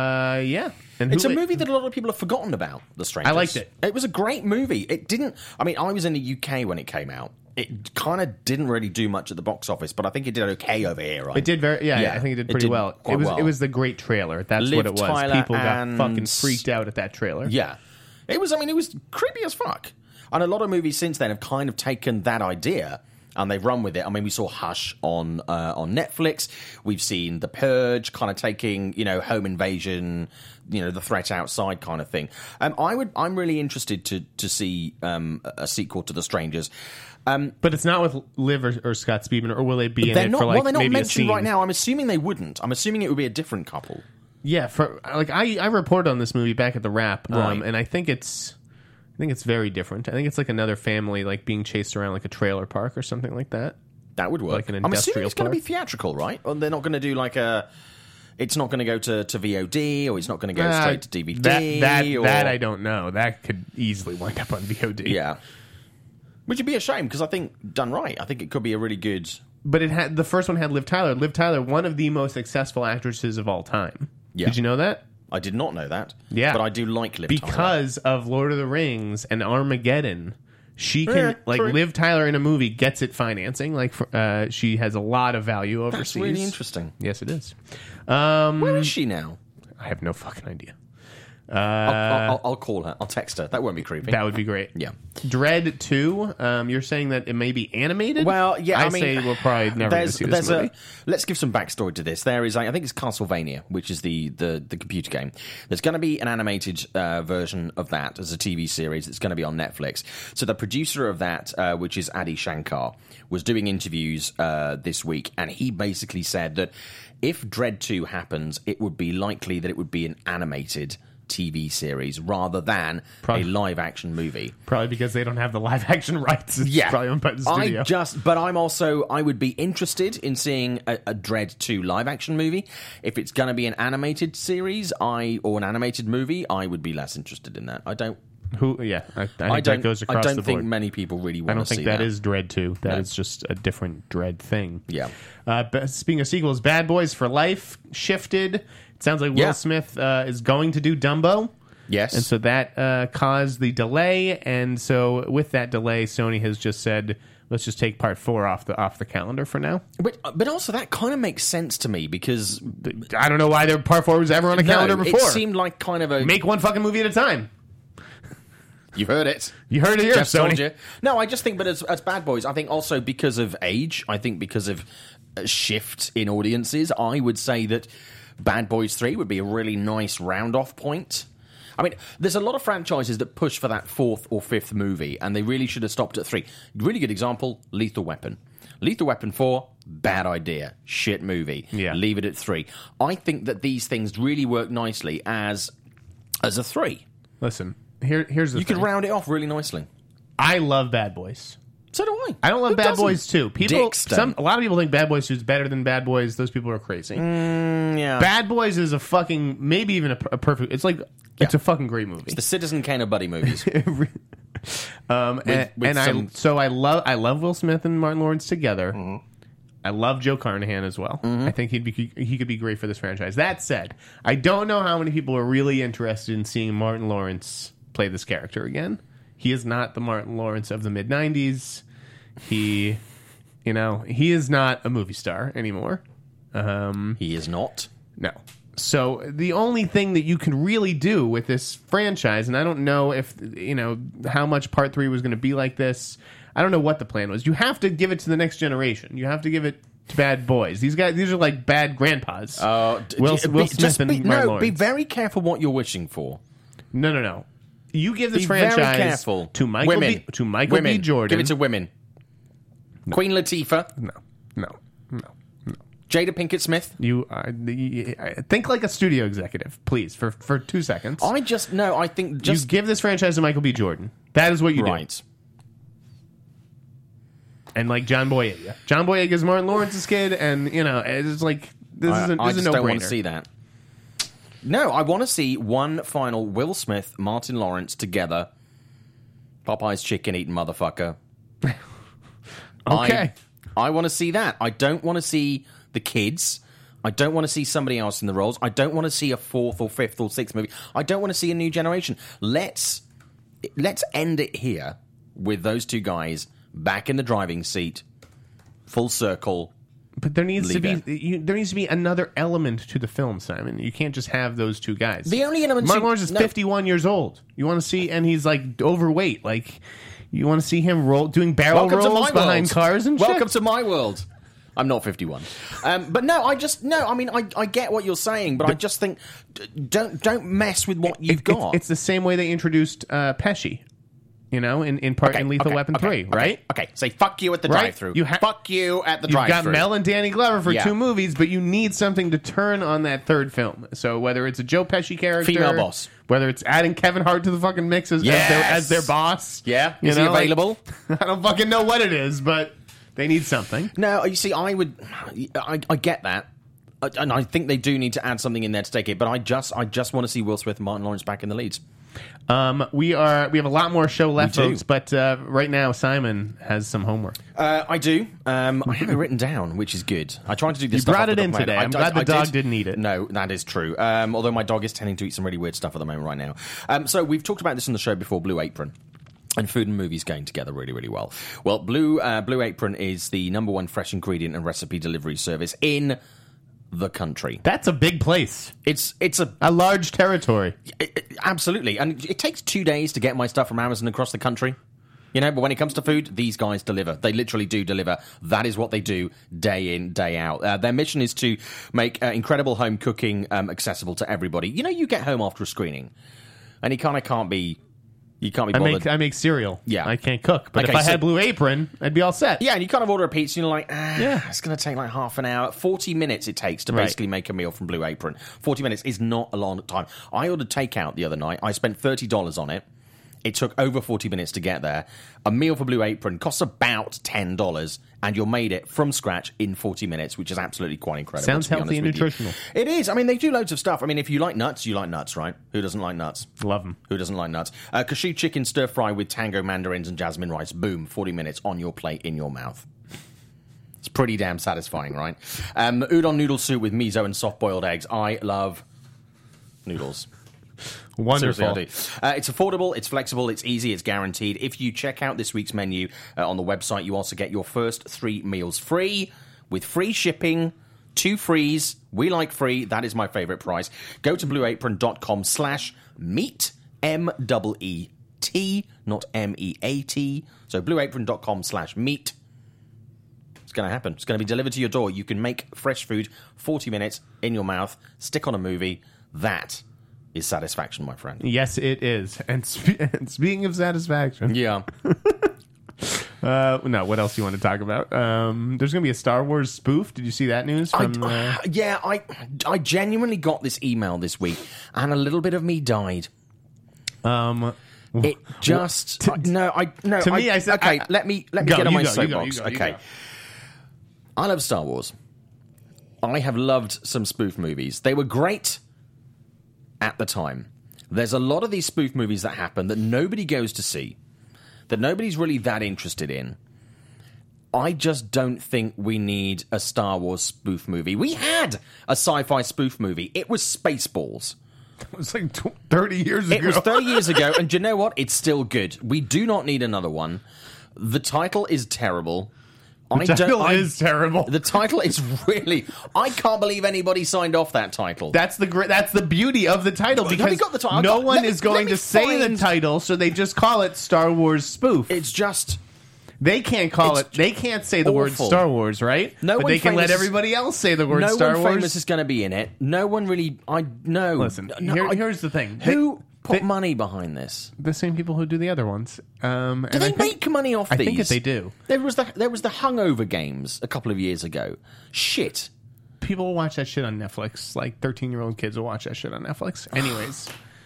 Speaker 1: Yeah. And
Speaker 3: it's a movie that a lot of people have forgotten about, The Strangers.
Speaker 1: I liked it.
Speaker 3: It was a great movie. It didn't... I mean, I was in the UK when it came out. It kind of didn't really do much at the box office, but I think it did okay over here, right?
Speaker 1: It did very... Yeah, I think it did pretty well. It was the great trailer. That's what it was.
Speaker 3: Tyler
Speaker 1: People got fucking freaked out at that trailer.
Speaker 3: Yeah. It was creepy as fuck. And a lot of movies since then have kind of taken that idea... and they've run with it. I mean, we saw Hush on Netflix. We've seen The Purge kind of taking, home invasion, the threat outside kind of thing. I'm really interested to see a sequel to The Strangers.
Speaker 1: But it's not with Liv or Scott Speedman, or will they be in it for
Speaker 3: they're not
Speaker 1: maybe
Speaker 3: mentioned
Speaker 1: a scene
Speaker 3: right now. I'm assuming they wouldn't. I'm assuming it would be a different couple.
Speaker 1: Yeah, I reported on this movie back at the Wrap,
Speaker 3: right.
Speaker 1: And I think it's very different. I think it's like another family, like being chased around like a trailer park or something like that.
Speaker 3: That would work.
Speaker 1: Like an
Speaker 3: I'm assuming it's going to be theatrical, right? Or they're not going to do like it's not going to go to VOD, or it's not going to go straight to DVD.
Speaker 1: That I don't know. That could easily wind up on VOD.
Speaker 3: Yeah. Which would be a shame, because I think, done right, I think it could be a really good...
Speaker 1: But the first one had Liv Tyler. Liv Tyler, one of the most successful actresses of all time.
Speaker 3: Yeah.
Speaker 1: Did you know that?
Speaker 3: I did not know that.
Speaker 1: Yeah.
Speaker 3: But I do like Liv Tyler.
Speaker 1: Because of Lord of the Rings and Armageddon, she can,
Speaker 3: true.
Speaker 1: Liv Tyler in a movie gets it financing. She has a lot of value overseas.
Speaker 3: That's really interesting.
Speaker 1: Yes, it is.
Speaker 3: Where is she now?
Speaker 1: I have no fucking idea.
Speaker 3: I'll call her. I'll text her. That won't be creepy.
Speaker 1: That would be great.
Speaker 3: Yeah.
Speaker 1: Dread 2, you're saying that it may be animated?
Speaker 3: Well, yeah, I mean,
Speaker 1: say we'll probably never get to see this movie.
Speaker 3: Let's give some backstory to this. There is, I think it's Castlevania, which is the computer game. There's going to be an animated version of that as a TV series. It's going to be on Netflix. So the producer of that, which is Adi Shankar, was doing interviews this week, and he basically said that if Dread 2 happens, it would be likely that it would be an animated TV series rather than a live-action movie.
Speaker 1: Probably because they don't have the live-action rights. It's probably owned by the studio.
Speaker 3: But I would be interested in seeing a Dread 2 live-action movie. If it's going to be an animated series or an animated movie, I would be less interested in that. I don't
Speaker 1: think that goes across the board.
Speaker 3: Think many people really want to see that.
Speaker 1: I don't think that is Dread 2. That is just a different Dread thing.
Speaker 3: Yeah.
Speaker 1: Speaking of sequels, Bad Boys for Life shifted. It sounds like Will Smith is going to do Dumbo.
Speaker 3: Yes.
Speaker 1: And so that caused the delay. And so with that delay, Sony has just said, let's just take part 4 off the calendar for now.
Speaker 3: But also that kind of makes sense to me, because
Speaker 1: I don't know why part 4 was ever on the calendar before.
Speaker 3: It seemed like kind of
Speaker 1: make one fucking movie at a time.
Speaker 3: You heard it.
Speaker 1: You heard it here,
Speaker 3: Just
Speaker 1: Sony.
Speaker 3: Told you. No, I just think, but as Bad Boys, I think also because of age, I think because of a shift in audiences, I would say that Bad Boys 3 would be a really nice round-off point. I mean, there's a lot of franchises that push for that 4th or 5th movie, and they really should have stopped at 3. Really good example, Lethal Weapon. Lethal Weapon 4, bad idea. Shit movie.
Speaker 1: Yeah.
Speaker 3: Leave it at 3. I think that these things really work nicely as a 3.
Speaker 1: Listen, here's the thing.
Speaker 3: You could round it off really nicely.
Speaker 1: I love Bad Boys.
Speaker 3: So do I.
Speaker 1: I don't love Bad Boys 2.
Speaker 3: A
Speaker 1: lot of people think Bad Boys 2 is better than Bad Boys. Those people are crazy.
Speaker 3: Yeah.
Speaker 1: Bad Boys is a fucking, maybe even a perfect, it's like, it's a fucking great movie.
Speaker 3: It's the Citizen Kane of buddy movies.
Speaker 1: I love Will Smith and Martin Lawrence together. Mm-hmm. I love Joe Carnahan as well. Mm-hmm. I think he could be great for this franchise. That said, I don't know how many people are really interested in seeing Martin Lawrence play this character again. He is not the Martin Lawrence of the mid-90s. He is not a movie star anymore.
Speaker 3: He is not.
Speaker 1: No. So the only thing that you can really do with this franchise, and I don't know if how much Part 3 was going to be like this. I don't know what the plan was. You have to give it to the next generation. You have to give it to bad boys. These are like bad grandpas. Will Smith and Martin Lawrence.
Speaker 3: Be very careful what you're wishing for.
Speaker 1: No. You give this franchise to Michael B. Jordan.
Speaker 3: Give it to women. No. Queen Latifah.
Speaker 1: No.
Speaker 3: Jada Pinkett Smith.
Speaker 1: You think like a studio executive, please, for 2 seconds.
Speaker 3: I think
Speaker 1: you give this franchise to Michael B. Jordan. That is what you do.
Speaker 3: Right.
Speaker 1: And like John Boyega. John Boyega is Martin Lawrence's kid, and it's like this is a no-brainer.
Speaker 3: I just don't want to see that. No, I want to see one final Will Smith, Martin Lawrence together. Popeye's chicken eating motherfucker.
Speaker 1: Okay.
Speaker 3: I want to see that. I don't want to see the kids. I don't want to see somebody else in the roles. I don't want to see a 4th or 5th or 6th movie. I don't want to see a new generation. Let's end it here with those two guys back in the driving seat, full circle.
Speaker 1: But there needs to be another element to the film, Simon. You can't just have those two guys.
Speaker 3: The only element.
Speaker 1: Martin Lawrence is 51 years old. You want to see, and he's like overweight. Like you want to see him doing barrel rolls behind cars and shit.
Speaker 3: Welcome to my world. I'm not 51. But no, I mean, I get what you're saying, but I just think don't mess with what you've got.
Speaker 1: It's the same way they introduced Pesci. In Lethal Weapon 3, right?
Speaker 3: Okay, say fuck you at the drive-thru. Fuck you at the drive-thru.
Speaker 1: You've got Mel and Danny Glover for 2 movies, but you need something to turn on that third film. So whether it's a Joe Pesci character...
Speaker 3: Female boss.
Speaker 1: Whether it's adding Kevin Hart to the fucking mix as their boss.
Speaker 3: Yeah, is he available?
Speaker 1: I don't fucking know what it is, but they need something.
Speaker 3: No, you see, I get that. And I think they do need to add something in there to take it, but I just want to see Will Smith and Martin Lawrence back in the leads.
Speaker 1: We have a lot more show left, folks, but right now Simon has some homework.
Speaker 3: I do. I have it written down, which is good. I tried to do this.
Speaker 1: You brought it in today. I'm glad the dog didn't eat it.
Speaker 3: No, that is true. Although my dog is tending to eat some really weird stuff at the moment right now. So we've talked about this on the show before, Blue Apron. And food and movies going together really, really well. Well, Blue Apron is the #1 fresh ingredient and recipe delivery service in the country.
Speaker 1: That's a big place.
Speaker 3: It's
Speaker 1: a large territory.
Speaker 3: Absolutely. And it takes 2 days to get my stuff from Amazon across the country. But when it comes to food, these guys deliver. They literally do deliver. That is what they do day in, day out. Their mission is to make incredible home cooking accessible to everybody. You get home after a screening, and you kind of can't be... You can't be bothered.
Speaker 1: I make cereal.
Speaker 3: Yeah.
Speaker 1: I can't cook. But if I had Blue Apron, I'd be all set.
Speaker 3: Yeah, and you kind of order a pizza and you're like, it's going to take like half an hour. 40 minutes it takes to basically make a meal from Blue Apron. 40 minutes is not a long time. I ordered takeout the other night. I spent $30 on it. It took over 40 minutes to get there. A meal for Blue Apron costs about $10, and you're made it from scratch in 40 minutes, which is absolutely quite incredible.
Speaker 1: Sounds healthy and nutritional.
Speaker 3: It is. I mean, they do loads of stuff. I mean, if you like nuts, you like nuts, right? Who doesn't like nuts?
Speaker 1: Love them.
Speaker 3: Who doesn't like nuts? Cashew chicken stir fry with tango mandarins and jasmine rice. Boom, 40 minutes on your plate, in your mouth. It's pretty damn satisfying, right? Udon noodle soup with miso and soft-boiled eggs. I love noodles.
Speaker 1: Wonderful.
Speaker 3: It's affordable, it's flexible, it's easy, it's guaranteed. If you check out this week's menu on the website, you also get your first 3 meals free with free shipping, 2 frees. We like free. That is my favorite price. Go to blueapron.com/meat, MEET, not MEAT. So blueapron.com/meat. It's going to happen. It's going to be delivered to your door. You can make fresh food, 40 minutes in your mouth, stick on a movie. That is satisfaction, my friend.
Speaker 1: Yes, it is. And speaking of satisfaction...
Speaker 3: Yeah.
Speaker 1: No, what else do you want to talk about? There's going to be a Star Wars spoof. Did you see that news?
Speaker 3: I genuinely got this email this week, and a little bit of me died. It just... I said... Okay, let me get on my soapbox. Okay. I love Star Wars. I have loved some spoof movies. They were great at the time. There's a lot of these spoof movies that happen that nobody goes to see. that nobody's really that interested in. I just don't think we need a Star Wars spoof movie. We had a sci-fi spoof movie. It was Spaceballs.
Speaker 1: It was like 30 years ago.
Speaker 3: It was 30 years ago, and do you know what? It's still good. We do not need another one. The title is terrible.
Speaker 1: The title is terrible.
Speaker 3: The title is really... I can't believe anybody signed off that title.
Speaker 1: That's the beauty of the title, because no one is going to say the title, so they just call it Star Wars spoof.
Speaker 3: It's just...
Speaker 1: They can't call it... They can't say the word Star Wars, right? But they can let everybody else say the word Star Wars.
Speaker 3: No one famous is going to be in it. No one really...
Speaker 1: Listen, here's the thing.
Speaker 3: Who put money behind this?
Speaker 1: The same people who do the other ones.
Speaker 3: Do they make money off these?
Speaker 1: I think that they do.
Speaker 3: There was the Hungover Games a couple of years ago. Shit.
Speaker 1: People will watch that shit on Netflix. Like 13-year-old kids will watch that shit on Netflix. Anyways...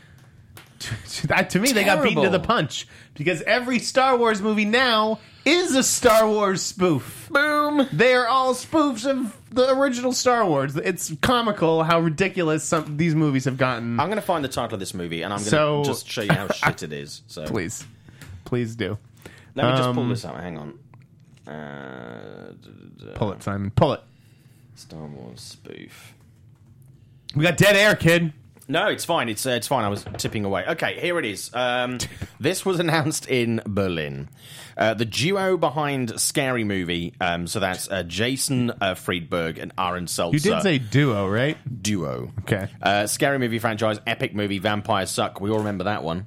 Speaker 1: To me, they got beaten to the punch, because every Star Wars movie now is a Star Wars spoof.
Speaker 3: Boom!
Speaker 1: They are all spoofs of the original Star Wars. It's comical how ridiculous these movies have gotten.
Speaker 3: I'm going to find the title of this movie, and I'm going to just show you how shit it is. So.
Speaker 1: Please do.
Speaker 3: Let me just pull this out. Hang on.
Speaker 1: Pull it, Simon. Pull it.
Speaker 3: Star Wars spoof.
Speaker 1: We got dead air, kid.
Speaker 3: No, it's fine. It's fine. I was tipping away. Okay, here it is. This was announced in Berlin. The duo behind Scary Movie, so that's Jason Friedberg and Aaron Seltzer.
Speaker 1: You did say duo, right?
Speaker 3: Duo.
Speaker 1: Okay.
Speaker 3: Scary Movie franchise, epic movie, Vampires Suck. We all remember that one.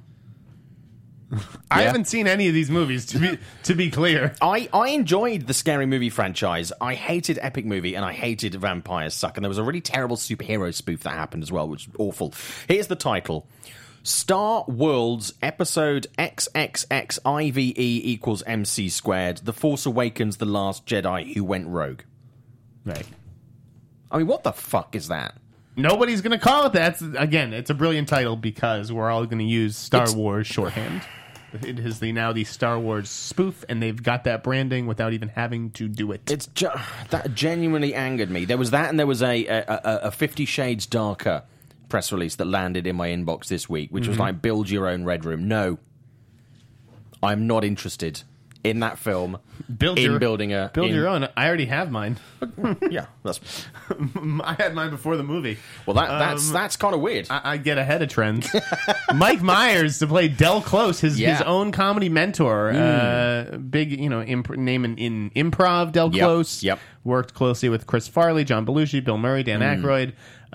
Speaker 1: I haven't seen any of these movies, to be clear.
Speaker 3: I enjoyed the Scary Movie franchise. I hated Epic Movie, and I hated Vampires Suck. And there was a really terrible superhero spoof that happened as well, which was awful. Here's the title. Star Worlds Episode XXXIVE equals MC squared. The Force Awakens, The Last Jedi Who Went Rogue.
Speaker 1: Right.
Speaker 3: I mean, what the fuck is that?
Speaker 1: Nobody's going to call it that. Again, it's a brilliant title because we're all going to use Star Wars shorthand. It is now the Star Wars spoof, and they've got that branding without even having to do it.
Speaker 3: That genuinely angered me. There was that, and there was a 50 Shades Darker press release that landed in my inbox this week, which was like, build your own Red Room. No. I'm not interested in that film.
Speaker 1: Build your own. I already have mine.
Speaker 3: Yeah,
Speaker 1: I had mine before the movie.
Speaker 3: Well, that's kind of weird.
Speaker 1: I get ahead of trends. Mike Myers to play Del Close, his own comedy mentor. Big, name in improv. Del Close.
Speaker 3: Yep.
Speaker 1: Worked closely with Chris Farley, John Belushi, Bill Murray, Dan Aykroyd.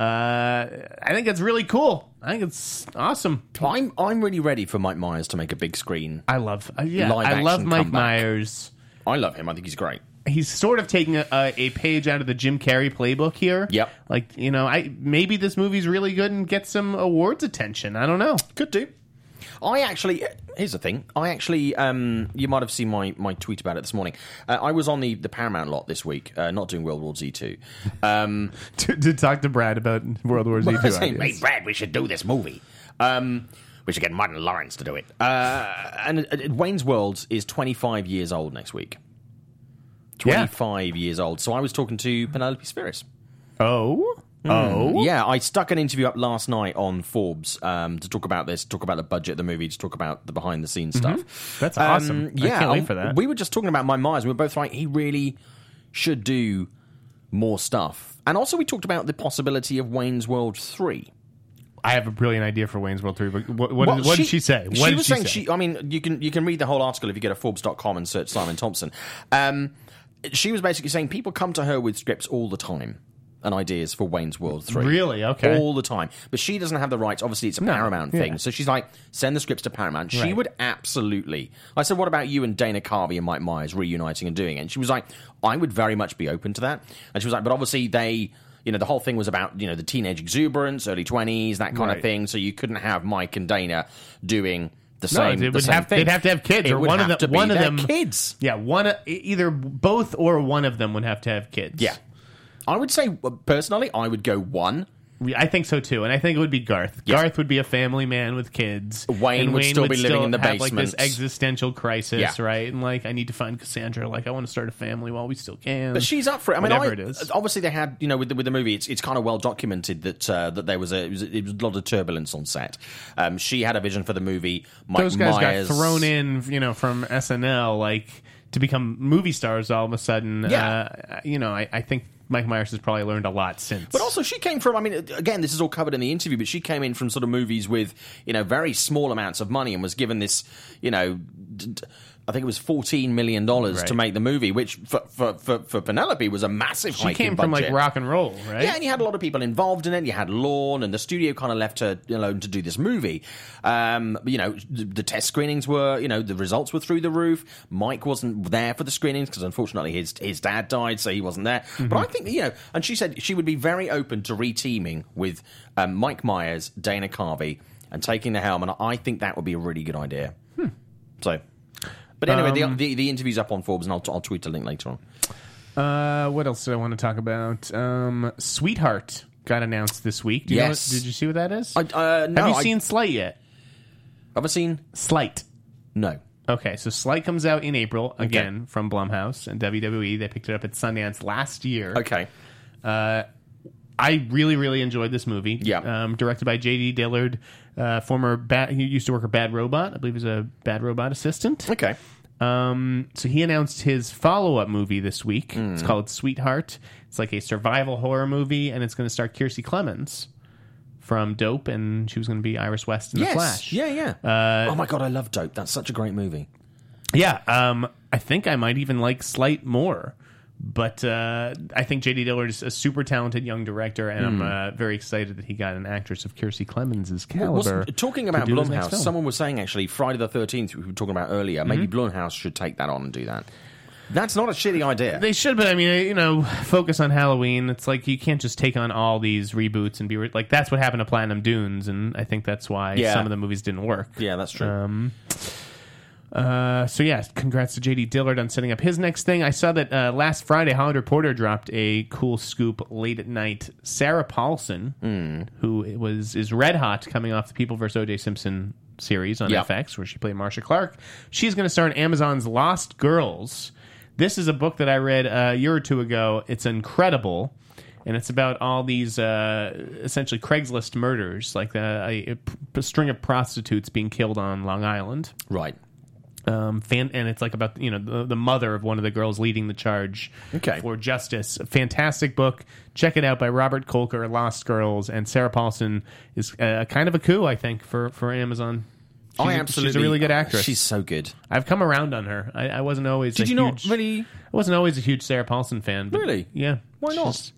Speaker 1: I think it's really cool. I think it's awesome.
Speaker 3: I'm really ready for Mike Myers to make a big screen.
Speaker 1: I love Mike Myers.
Speaker 3: I love him. I think he's great.
Speaker 1: He's sort of taking a page out of the Jim Carrey playbook here.
Speaker 3: Yep.
Speaker 1: Like, maybe this movie's really good and get some awards attention. I don't know.
Speaker 3: Could do. Here's the thing. You might have seen my tweet about it this morning. I was on the Paramount lot this week, not doing World War Z 2.
Speaker 1: To talk to Brad about World War Z 2.
Speaker 3: Saying, hey, Brad, we should do this movie. We should get Martin Lawrence to do it. And Wayne's World is 25 years old next week. 25 years old. So I was talking to Penelope Spheris.
Speaker 1: Oh?
Speaker 3: Yeah, I stuck an interview up last night on Forbes to talk about this, talk about the budget of the movie, to talk about the behind-the-scenes stuff.
Speaker 1: That's awesome.
Speaker 3: Yeah,
Speaker 1: I can't wait for that.
Speaker 3: We were just talking about Mike Myers. We were both like, he really should do more stuff. And also we talked about the possibility of Wayne's World 3.
Speaker 1: I have a brilliant idea for Wayne's World 3, but what did she say?
Speaker 3: She was saying, you can read the whole article if you go to Forbes.com and search Simon Thompson. She was basically saying people come to her with scripts all the time and ideas for Wayne's World 3.
Speaker 1: Really? Okay.
Speaker 3: All the time. But she doesn't have the rights. Obviously, it's a Paramount thing. So she's like, send the scripts to Paramount. She would absolutely... I said, what about you and Dana Carvey and Mike Myers reuniting and doing it? And she was like, I would very much be open to that. And she was like, but obviously they... the whole thing was about, the teenage exuberance, early 20s, that kind of thing. So you couldn't have Mike and Dana doing the same thing.
Speaker 1: They'd have to have kids. Or one of them
Speaker 3: kids.
Speaker 1: Yeah, either both or one of them would have to have kids.
Speaker 3: Yeah. I would say, personally, I would go one.
Speaker 1: I think so too, and I think it would be Garth.
Speaker 3: Yeah.
Speaker 1: Garth would be a family man with kids.
Speaker 3: Wayne
Speaker 1: and
Speaker 3: would still be living in the
Speaker 1: have, like, this
Speaker 3: basement.
Speaker 1: existential crisis,
Speaker 3: Yeah.
Speaker 1: right? And like, I need to find Cassandra. Like, I want to start a family while we still can.
Speaker 3: But she's up for it. I mean,
Speaker 1: Whatever it is.
Speaker 3: obviously they had, with the movie, it's kind of well documented that that there was it was a lot of turbulence on set. She had a vision for the movie. Mike
Speaker 1: Those guys
Speaker 3: Myers
Speaker 1: got thrown in, from SNL, like, to become movie stars all of a sudden.
Speaker 3: Yeah.
Speaker 1: I think Mike Myers has probably learned a lot since.
Speaker 3: But also, she came from, I mean, again, this is all covered in the interview, but she came in from sort of movies with, very small amounts of money and was given this, I think it was $14 million to make the movie, which for Penelope was a massive
Speaker 1: she
Speaker 3: hike in
Speaker 1: came from,
Speaker 3: budget.
Speaker 1: like, rock and roll, right?
Speaker 3: Yeah, and you had a lot of people involved in it. You had Lorne, and the studio kind of left her alone to do this movie. The test screenings were, the results were through the roof. Mike wasn't there for the screenings because, unfortunately, his dad died, so he wasn't there.
Speaker 1: Mm-hmm.
Speaker 3: But I think, and she said she would be very open to re-teaming with Mike Myers, Dana Carvey, and taking the helm, and I think that would be a really good idea. So... But anyway, the interview's up on Forbes, and I'll tweet a link later on.
Speaker 1: What else did I want to talk about? Sweetheart got announced this week. Did you see what that is?
Speaker 3: No,
Speaker 1: Have you seen Slight yet?
Speaker 3: Have I seen
Speaker 1: Slight?
Speaker 3: No.
Speaker 1: Okay, so Slight comes out in April, again, from Blumhouse and WWE. They picked it up at Sundance last year.
Speaker 3: Okay.
Speaker 1: I really, really enjoyed this movie.
Speaker 3: Yeah.
Speaker 1: Directed by J.D. Dillard, he used to work at Bad Robot. I believe he's a Bad Robot assistant.
Speaker 3: Okay.
Speaker 1: So he announced his follow-up movie this week. It's called Sweetheart. It's like a survival horror movie, and it's going to star Kiersey Clemons from Dope, and she was going to be Iris West in The Flash.
Speaker 3: Yeah. Oh my God, I love Dope. That's such a great movie.
Speaker 1: Yeah. I think I might even like Slight more. But I think J.D. Dillard is a super talented young director, and I'm very excited that he got an actress of Kiersey Clemons' caliber.
Speaker 3: Talking about Blumhouse, someone was saying, actually, Friday the 13th, we were talking about earlier, maybe Blumhouse should take that on and do that. That's not a shitty idea.
Speaker 1: They should, but I mean, focus on Halloween. It's like you can't just take on all these reboots and be like, that's what happened to Platinum Dunes, and I think that's why some of the movies didn't work.
Speaker 3: Yeah, that's true.
Speaker 1: Congrats to J.D. Dillard on setting up his next thing. I saw that last Friday, Hollywood Reporter dropped a cool scoop late at night. Sarah Paulson, who is red hot coming off the People vs. O.J. Simpson series on FX, where she played Marcia Clark. She's going to star in Amazon's Lost Girls. This is a book that I read a year or two ago. It's incredible. And it's about all these essentially Craigslist murders, like a string of prostitutes being killed on Long Island.
Speaker 3: Right.
Speaker 1: And it's like about the mother of one of the girls leading the charge for justice. A fantastic book. Check it out by Robert Kolker, Lost Girls, and Sarah Paulson is kind of a coup, I think, for Amazon. She's a really good actress.
Speaker 3: She's so good.
Speaker 1: I've come around on her. I wasn't always.
Speaker 3: I
Speaker 1: wasn't always a huge Sarah Paulson fan. But
Speaker 3: really?
Speaker 1: Yeah.
Speaker 3: Why not?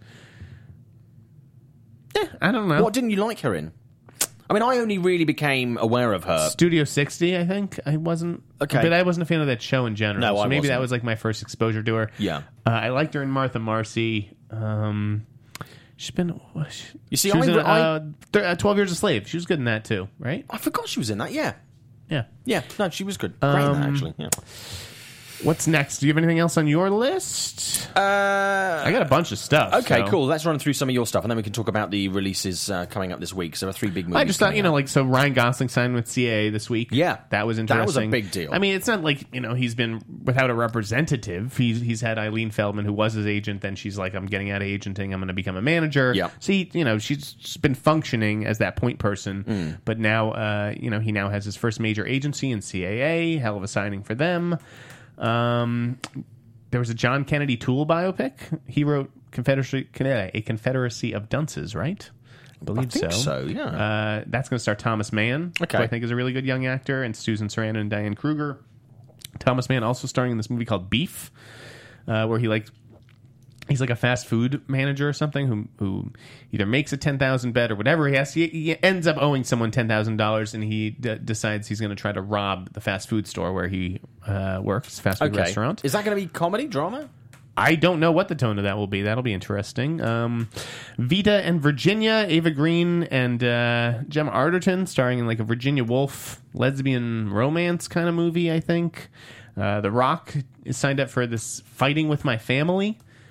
Speaker 1: I don't know.
Speaker 3: What didn't you like her in? I mean, I only really became aware of her.
Speaker 1: Studio 60, I think. I wasn't...
Speaker 3: Okay.
Speaker 1: But I wasn't a fan of that show in general.
Speaker 3: No,
Speaker 1: so
Speaker 3: wasn't.
Speaker 1: maybe that was like my first exposure to her.
Speaker 3: Yeah.
Speaker 1: I liked her in Martha Marcy. She's been...
Speaker 3: You see,
Speaker 1: she was in 12 Years a Slave. She was good in that too, right?
Speaker 3: I forgot she was in that, yeah.
Speaker 1: Yeah.
Speaker 3: Yeah, no, she was good. Great in that, actually. Yeah.
Speaker 1: What's next? Do you have anything else on your list? I got a bunch of stuff.
Speaker 3: Okay, cool. Let's run through some of your stuff, and then we can talk about the releases coming up this week. So there are 3 big movies.
Speaker 1: I just thought, so Ryan Gosling signed with CAA this week.
Speaker 3: Yeah.
Speaker 1: That was interesting.
Speaker 3: That was a big deal.
Speaker 1: I mean, it's not like, he's been without a representative. He's had Eileen Feldman, who was his agent. Then she's like, I'm getting out of agenting. I'm going to become a manager.
Speaker 3: Yeah.
Speaker 1: So, she's been functioning as that point person. But now, he now has his first major agency in CAA. Hell of a signing for them. There was a John Kennedy Toole biopic. He wrote A Confederacy of Dunces, right? I believe
Speaker 3: so, yeah.
Speaker 1: That's going to star Thomas Mann, who I think is a really good young actor, and Susan Sarandon and Diane Kruger. Thomas Mann also starring in this movie called Beef, where he's like a fast food manager or something who either makes a 10,000 bet or whatever he ends up owing someone $10,000, and he decides he's going to try to rob the fast food store where he works, fast food restaurant.
Speaker 3: Is that going to be comedy, drama?
Speaker 1: I don't know what the tone of that will be. That'll be interesting. Vita and Virginia, Ava Green and Gemma Arterton, starring in like a Virginia Woolf lesbian romance kind of movie, I think. The Rock is signed up for this Fighting with My Family.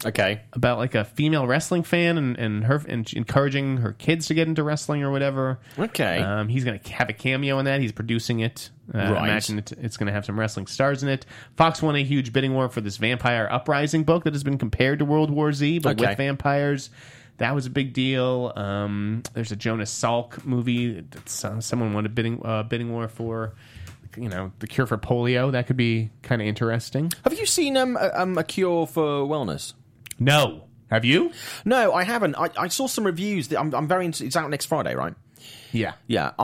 Speaker 3: Okay.
Speaker 1: About like a female wrestling fan and encouraging her kids to get into wrestling or whatever.
Speaker 3: Okay.
Speaker 1: He's going to have a cameo in that. He's producing it.
Speaker 3: Right.
Speaker 1: Imagine it's going to have some wrestling stars in it. Fox won a huge bidding war for this Vampire Uprising book that has been compared to World War Z, but with vampires. That was a big deal. There's a Jonas Salk movie that someone won a bidding war for. You know, the cure for polio. That could be kind of interesting.
Speaker 3: Have you seen A Cure for Wellness?
Speaker 1: No. Have you?
Speaker 3: No, I haven't. I saw some reviews. I'm very into, it's out next Friday, right?
Speaker 1: Yeah.
Speaker 3: Yeah.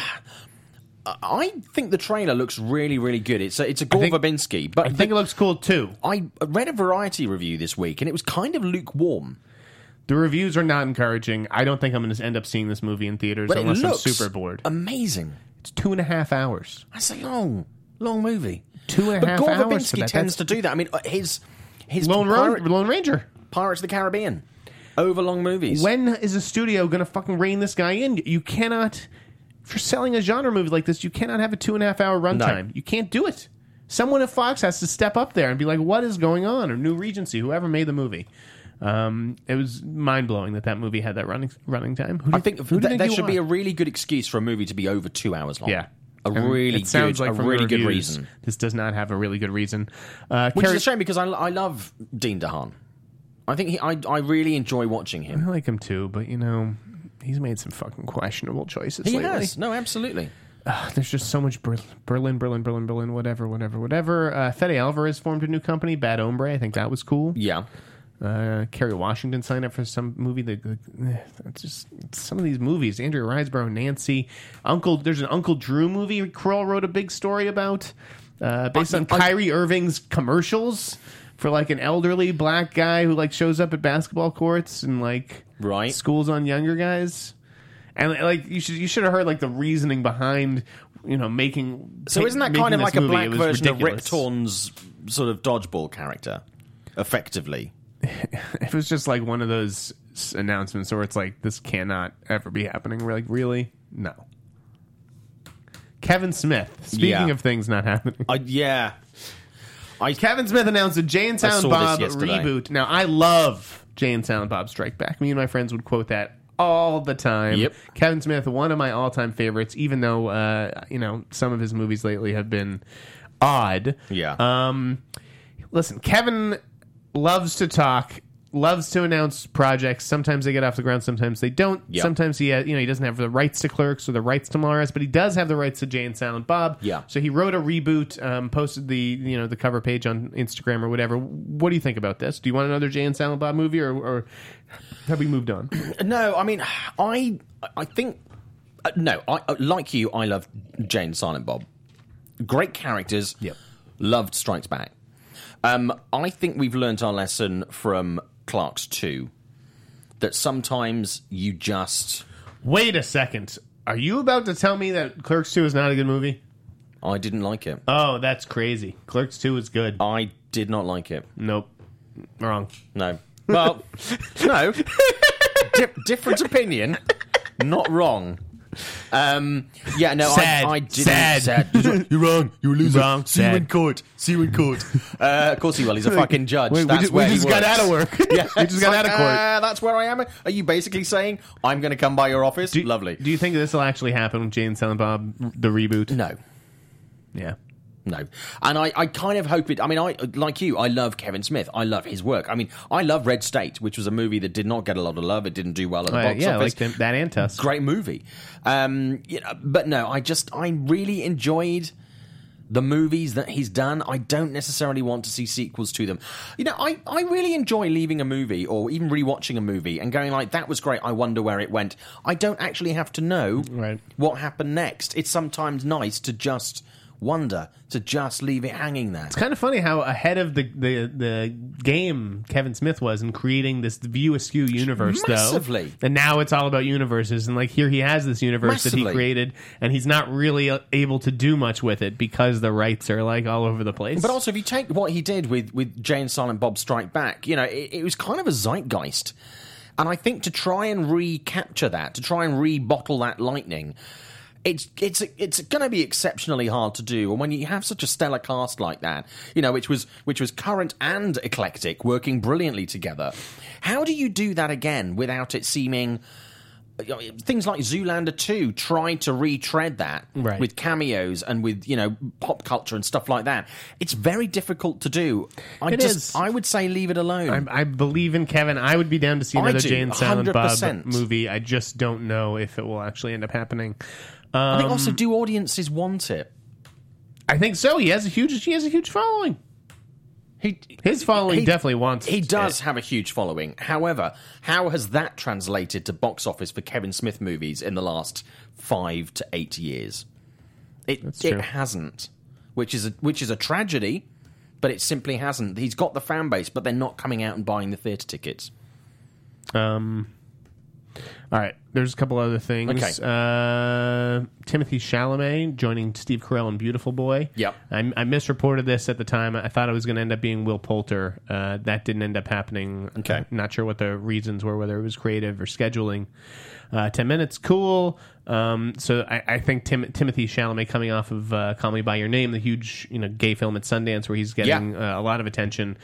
Speaker 3: I think the trailer looks really, really good. It's a Gore Verbinski, but
Speaker 1: I think it looks cool too.
Speaker 3: I read a Variety review this week, and it was kind of lukewarm.
Speaker 1: The reviews are not encouraging. I don't think I'm going to end up seeing this movie in theaters
Speaker 3: but
Speaker 1: unless I'm super bored.
Speaker 3: Amazing.
Speaker 1: It's 2.5 hours.
Speaker 3: That's a long movie.
Speaker 1: 2.5
Speaker 3: but Gore
Speaker 1: hours.
Speaker 3: Verbinski tends to do that. I mean, his
Speaker 1: Lone Ranger,
Speaker 3: Pirates of the Caribbean, overlong movies.
Speaker 1: When is a studio going to fucking rein this guy in? You cannot, for selling a genre movie like this, you cannot have a 2.5 hour runtime. No. You can't do it. Someone at Fox has to step up there and be like, "What is going on?" Or New Regency, whoever made the movie. It was mind blowing that movie had that running time.
Speaker 3: I think there should be a really good excuse for a movie to be over 2 hours long.
Speaker 1: Yeah,
Speaker 3: a really good reason.
Speaker 1: This does not have a really good reason,
Speaker 3: which is a shame because I love Dean DeHaan. I think I really enjoy watching him.
Speaker 1: I like him too, but you know, he's made some fucking questionable choices. He
Speaker 3: has. No, absolutely.
Speaker 1: There's just so much Berlin, whatever. Fede Alvarez formed a new company, Bad Hombre. I think that was cool.
Speaker 3: Yeah.
Speaker 1: Kerry Washington signed up for some movie. Just some of these movies. Andrea Riseborough, Nancy, There's an Uncle Drew movie Kroll wrote a big story about, based on Kyrie Irving's commercials for like an elderly black guy who like shows up at basketball courts and like schools on younger guys. And like you should have heard like the reasoning behind making.
Speaker 3: So isn't that kind of like
Speaker 1: movie?
Speaker 3: A black version
Speaker 1: ridiculous.
Speaker 3: of Rip Torn's sort of dodgeball character, effectively?
Speaker 1: It was just like one of those announcements where it's like, this cannot ever be happening. We're like, really? No. Kevin Smith. Speaking of things not happening. Kevin Smith announced a Jay and Silent Bob reboot. Now, I love Jay and Silent Bob Strike Back. Me and my friends would quote that all the time.
Speaker 3: Yep.
Speaker 1: Kevin Smith, one of my all-time favorites, even though, some of his movies lately have been odd.
Speaker 3: Yeah.
Speaker 1: Listen, Kevin loves to talk, loves to announce projects. Sometimes they get off the ground, sometimes they don't.
Speaker 3: Yep.
Speaker 1: Sometimes he doesn't have the rights to Clerks or the rights to Mars, but he does have the rights to Jay and Silent Bob.
Speaker 3: Yeah.
Speaker 1: So he wrote a reboot, posted the cover page on Instagram or whatever. What do you think about this? Do you want another Jay and Silent Bob movie, or have we moved on?
Speaker 3: No, I mean, I think no. Like you, I love Jay and Silent Bob. Great characters.
Speaker 1: Yep.
Speaker 3: Loved Strikes Back. I think we've learnt our lesson from Clerks 2, that sometimes you just...
Speaker 1: Wait a second. Are you about to tell me that Clerks 2 is not a good movie?
Speaker 3: I didn't like it.
Speaker 1: Oh, that's crazy. Clerks 2 is good.
Speaker 3: I did not like it.
Speaker 1: Nope. Wrong.
Speaker 3: No. Well, no. Different opinion. Not wrong. Yeah, no,
Speaker 1: sad.
Speaker 3: I didn't. Sad.
Speaker 1: You're wrong. You're losing. Wrong.
Speaker 3: See you in court. Of course he will. He's a fucking judge.
Speaker 1: We just got out of work.
Speaker 3: Yeah,
Speaker 1: we just got out of court.
Speaker 3: That's where I am. Are you basically saying I'm going to come by your office? Lovely.
Speaker 1: Do you think this will actually happen with Jay and Silent Bob, the reboot?
Speaker 3: No.
Speaker 1: Yeah.
Speaker 3: No. And I kind of hope it... I mean, like you, I love Kevin Smith. I love his work. I mean, I love Red State, which was a movie that did not get a lot of love. It didn't do well at the box office.
Speaker 1: Yeah, like that and Tusk.
Speaker 3: Great movie. But no, I really enjoyed the movies that he's done. I don't necessarily want to see sequels to them. I really enjoy leaving a movie or even rewatching a movie and going like, that was great, I wonder where it went. I don't actually have to know what happened next. It's sometimes nice to just... wonder, to just leave it hanging there.
Speaker 1: It's kind of funny how ahead of the game Kevin Smith was in creating this View Askew universe,
Speaker 3: Massively.
Speaker 1: though. And now it's all about universes, and like here he has this universe that he created, and he's not really able to do much with it because the rights are like all over the place.
Speaker 3: But also, if you take what he did with Jay and Silent Bob Strike Back, it was kind of a zeitgeist. And I think to try and recapture that, to try and rebottle that lightning... It's going to be exceptionally hard to do, and when you have such a stellar cast like that, which was current and eclectic, working brilliantly together, how do you do that again without it seeming? Things like Zoolander 2 tried to retread that with cameos and with pop culture and stuff like that. It's very difficult to do. I would say leave it alone.
Speaker 1: I believe in Kevin. I would be down to see another Jay and Silent Bob movie. I just don't know if it will actually end up happening.
Speaker 3: I think also, do audiences want it?
Speaker 1: I think so. He has a huge following. His following definitely wants it.
Speaker 3: He does have a huge following. However, how has that translated to box office for Kevin Smith movies in the last 5 to 8 years? It hasn't, which is a tragedy, but it simply hasn't. He's got the fan base, but they're not coming out and buying the theatre tickets.
Speaker 1: All right, there's a couple other things.
Speaker 3: Okay.
Speaker 1: Timothy Chalamet joining Steve Carell in Beautiful Boy.
Speaker 3: Yep.
Speaker 1: I misreported this at the time. I thought it was going to end up being Will Poulter. That didn't end up happening.
Speaker 3: Okay.
Speaker 1: Not sure what the reasons were, whether it was creative or scheduling. 10 Minutes, cool. So I think Timothy Chalamet coming off of Call Me By Your Name, the huge gay film at Sundance where he's getting a lot of attention.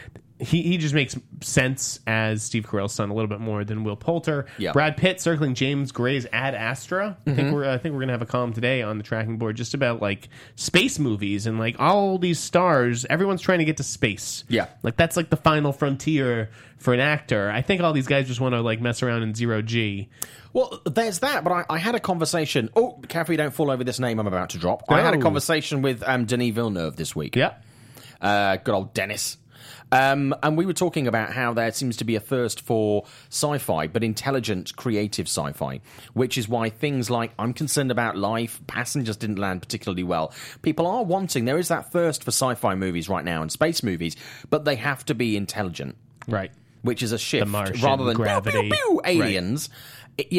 Speaker 1: He just makes sense as Steve Carell's son a little bit more than Will Poulter.
Speaker 3: Yep.
Speaker 1: Brad Pitt circling James Gray's Ad Astra. I think we're gonna have a column today on the tracking board just about like space movies and like all these stars. Everyone's trying to get to space.
Speaker 3: Yeah,
Speaker 1: like that's like the final frontier for an actor. I think all these guys just want to like mess around in zero G.
Speaker 3: Well, there's that, but I had a conversation. Oh, carefully, don't fall over this name I'm about to drop. I had a conversation with Denis Villeneuve this week.
Speaker 1: Yeah,
Speaker 3: good old Dennis. And we were talking about how there seems to be a thirst for sci-fi, but intelligent, creative sci-fi, which is why things like I'm Concerned About Life, Passengers didn't land particularly well. People are wanting, there is that thirst for sci-fi movies right now and space movies, but they have to be intelligent.
Speaker 1: Right.
Speaker 3: Which is a shift.
Speaker 1: The Martian,
Speaker 3: rather than
Speaker 1: gravity.
Speaker 3: Pew, pew, pew, aliens.
Speaker 1: Right.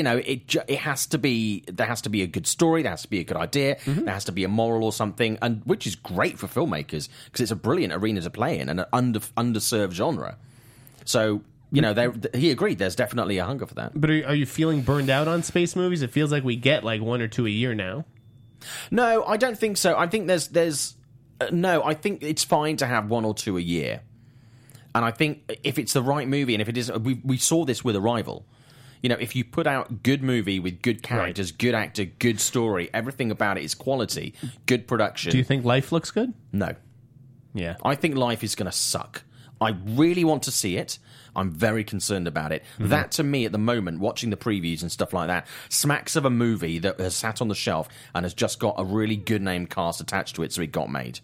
Speaker 3: It has to be. There has to be a good story. There has to be a good idea. There has to be a moral or something, and which is great for filmmakers because it's a brilliant arena to play in and an underserved genre. So he agreed. There's definitely a hunger for that.
Speaker 1: But are you feeling burned out on space movies? It feels like we get like 1 or 2 a year now.
Speaker 3: No, I don't think so. I think there's no. I think it's fine to have 1 or 2 a year, and I think if it's the right movie and if it is, we saw this with Arrival. If you put out good movie with good characters, good actor, good story, everything about it is quality, good production.
Speaker 1: Do you think Life looks good?
Speaker 3: No.
Speaker 1: Yeah.
Speaker 3: I think Life is going to suck. I really want to see it. I'm very concerned about it. Mm-hmm. That, to me, at the moment, watching the previews and stuff like that, smacks of a movie that has sat on the shelf and has just got a really good name cast attached to it, so it got made.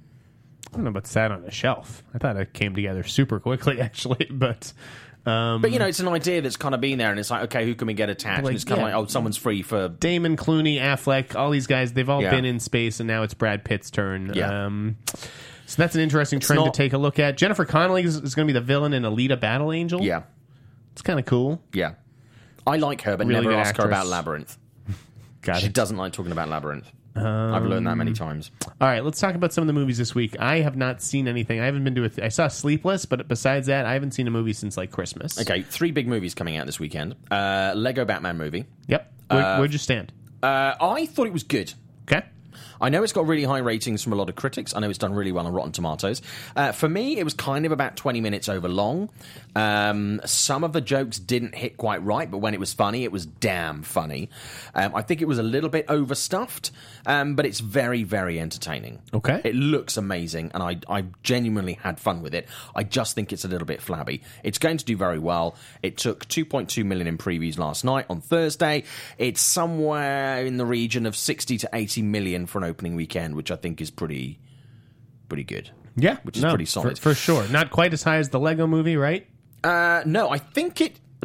Speaker 1: I don't know about sat on the shelf. I thought it came together super quickly, actually, but...
Speaker 3: But it's an idea that's kind of been there, and it's like, okay, who can we get attached? Like, and it's kind of like, oh, someone's free for
Speaker 1: Damon, Clooney, Affleck, all these guys. They've all been in space, and now it's Brad Pitt's turn.
Speaker 3: Yeah.
Speaker 1: So that's an interesting trend to take a look at. Jennifer Connelly is going to be the villain in Alita: Battle Angel.
Speaker 3: Yeah,
Speaker 1: it's kind of cool.
Speaker 3: Yeah, I like her, but
Speaker 1: really
Speaker 3: never ask
Speaker 1: actress.
Speaker 3: her about Labyrinth. She doesn't like talking about Labyrinth. I've learned that many times.
Speaker 1: All right, let's talk about some of the movies this week. I have not seen anything. I haven't been to I saw Sleepless, but besides that, I haven't seen a movie since like Christmas.
Speaker 3: Okay, 3 big movies coming out this weekend. Lego Batman movie.
Speaker 1: Yep. Where'd you stand?
Speaker 3: I thought it was good.
Speaker 1: Okay.
Speaker 3: I know it's got really high ratings from a lot of critics. I know it's done really well on Rotten Tomatoes. For me, it was kind of about 20 minutes over long. Some of the jokes didn't hit quite right, but when it was funny, it was damn funny. I think it was a little bit overstuffed, but it's very, very entertaining.
Speaker 1: Okay.
Speaker 3: It looks amazing, and I genuinely had fun with it. I just think it's a little bit flabby. It's going to do very well. It took 2.2 million in previews last night on Thursday. It's somewhere in the region of 60 to 80 million for an opening weekend, which I think is pretty good.
Speaker 1: Yeah,
Speaker 3: which is pretty solid
Speaker 1: for sure. Not quite as high as the Lego movie, right?
Speaker 3: No, I think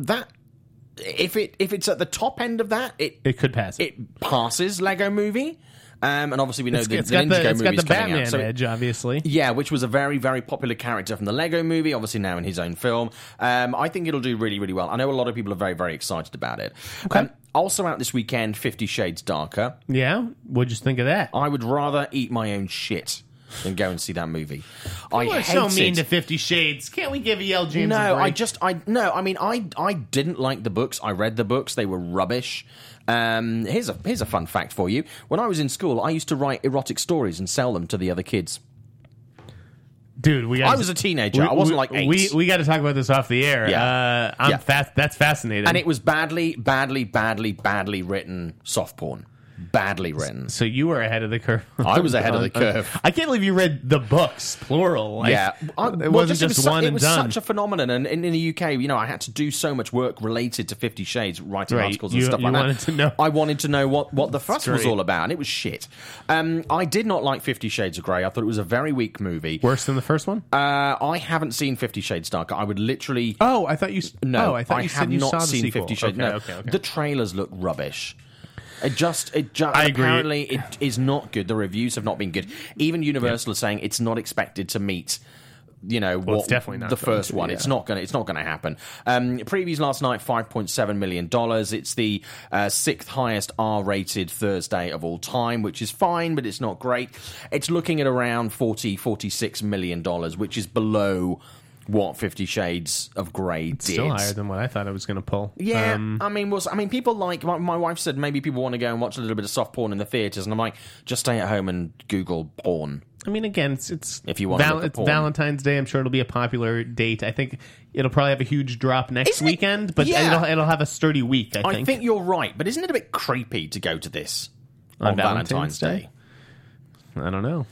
Speaker 3: if it's at the top end of that, it
Speaker 1: could pass.
Speaker 3: It passes Lego movie. And obviously we know the
Speaker 1: Ninjago movie is coming out. It's got the Batman edge, obviously.
Speaker 3: Yeah, which was a very, very popular character from the Lego movie, obviously now in his own film. I think it'll do really, really well. I know a lot of people are very, very excited about it.
Speaker 1: Okay.
Speaker 3: Also out this weekend, 50 Shades Darker.
Speaker 1: Yeah? What'd you think of that?
Speaker 3: I would rather eat my own shit than go and see that movie.
Speaker 1: We're so mean to 50 Shades. Can't we give E.L. James a break?
Speaker 3: I didn't like the books. I read the books. They were rubbish. Here's a fun fact for you. When I was in school, I used to write erotic stories and sell them to the other kids.
Speaker 1: Dude,
Speaker 3: I was a teenager. I wasn't like 8.
Speaker 1: We got to talk about this off the air. Yeah. That's fascinating.
Speaker 3: And it was badly written soft porn. Badly written.
Speaker 1: So you were ahead of the curve.
Speaker 3: I was ahead of the curve.
Speaker 1: I can't believe you read the books, plural.
Speaker 3: Yeah.
Speaker 1: It wasn't just one and done.
Speaker 3: It was such a phenomenon. And in the UK, I had to do so much work related to 50 Shades, writing articles and stuff like that. I wanted to know what the fuss was all about, and it was shit. I did not like 50 Shades of Grey. I thought it was a very weak movie.
Speaker 1: Worse than the first one?
Speaker 3: I haven't seen 50 Shades Darker. I would literally...
Speaker 1: Oh, I thought you...
Speaker 3: No,
Speaker 1: I thought you said you saw the sequel.
Speaker 3: 50 Shades.
Speaker 1: Okay.
Speaker 3: The trailers look rubbish. It just
Speaker 1: I agree.
Speaker 3: Apparently it is not good. The reviews have not been good. Even Universal is saying it's not expected to meet
Speaker 1: it's definitely not
Speaker 3: the first one. It's not going to happen. Previews last night, $5.7 million. It's the 6th highest R-rated Thursday of all time, which is fine, but it's not great. It's looking at around $46 million, which is below what 50 Shades of Grey did.
Speaker 1: Still higher than what I thought it was going to pull.
Speaker 3: Yeah, people like... My wife said maybe people want to go and watch a little bit of soft porn in the theatres, and I'm like, just stay at home and Google porn.
Speaker 1: I mean, again, it's
Speaker 3: if you want to look at porn.
Speaker 1: Valentine's Day. I'm sure it'll be a popular date. I think it'll probably have a huge drop next weekend, but it'll have a sturdy week, I think.
Speaker 3: You're right, but isn't it a bit creepy to go to this on Valentine's Day?
Speaker 1: I don't know.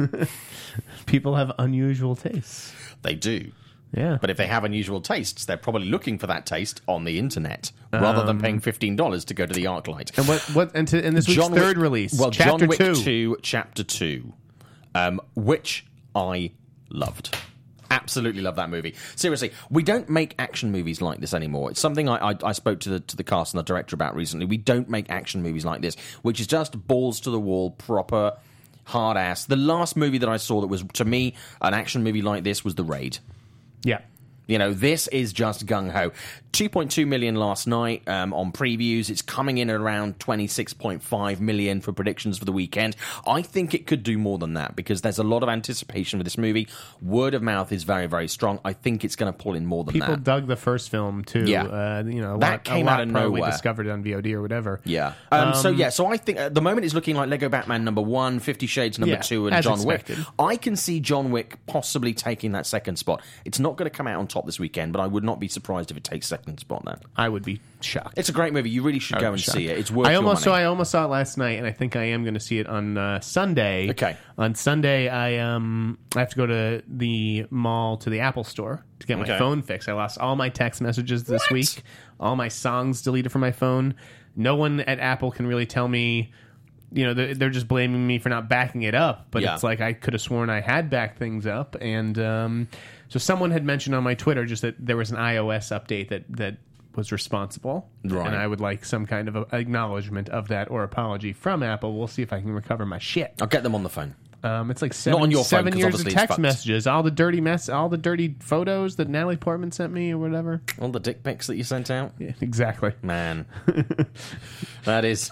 Speaker 1: People have unusual tastes.
Speaker 3: They do.
Speaker 1: Yeah.
Speaker 3: But if they have unusual tastes, they're probably looking for that taste on the internet rather than paying $15 to go to the ArcLight.
Speaker 1: And this week's third release,
Speaker 3: John Wick 2, Chapter 2, which I loved. Absolutely love that movie. Seriously, we don't make action movies like this anymore. It's something I spoke to the cast and the director about recently. We don't make action movies like this, which is just balls to the wall, proper hard ass. The last movie that I saw that was, to me, an action movie like this was The Raid.
Speaker 1: Yeah.
Speaker 3: This is just gung-ho. 2.2 million last night on previews. It's coming in at around 26.5 million for predictions for the weekend. I think it could do more than that because there's a lot of anticipation for this movie. Word of mouth is very, very strong. I think it's going to pull in more than that.
Speaker 1: People dug the first film, too.
Speaker 3: Yeah.
Speaker 1: That came out of nowhere. Discovered it on VOD or whatever.
Speaker 3: Yeah. So I think at the moment it's looking like Lego Batman number 1, 50 Shades number 2, and John
Speaker 1: expected.
Speaker 3: Wick. I can see John Wick possibly taking that second spot. It's not going to come out on top this weekend, but I would not be surprised if it takes second spot then.
Speaker 1: I would be shocked.
Speaker 3: It's a great movie. You really should go and see it. It's worth your money.
Speaker 1: I almost saw it last night, and I think I am going to see it on Sunday.
Speaker 3: Okay.
Speaker 1: On Sunday, I have to go to the mall, to the Apple store, to get my phone fixed. I lost all my text messages this week. All my songs deleted from my phone. No one at Apple can really tell me... they're just blaming me for not backing it up, but it's like I could have sworn I had backed things up. And so someone had mentioned on my Twitter just that there was an iOS update that was responsible.
Speaker 3: Right.
Speaker 1: And I would like some kind of acknowledgement of that or apology from Apple. We'll see if I can recover my shit.
Speaker 3: I'll get them on the phone.
Speaker 1: It's like
Speaker 3: Not on your phone,
Speaker 1: 7 years of text messages, all the dirty photos that Natalie Portman sent me or whatever.
Speaker 3: All the dick pics that you sent out?
Speaker 1: Yeah, exactly.
Speaker 3: Man. That is...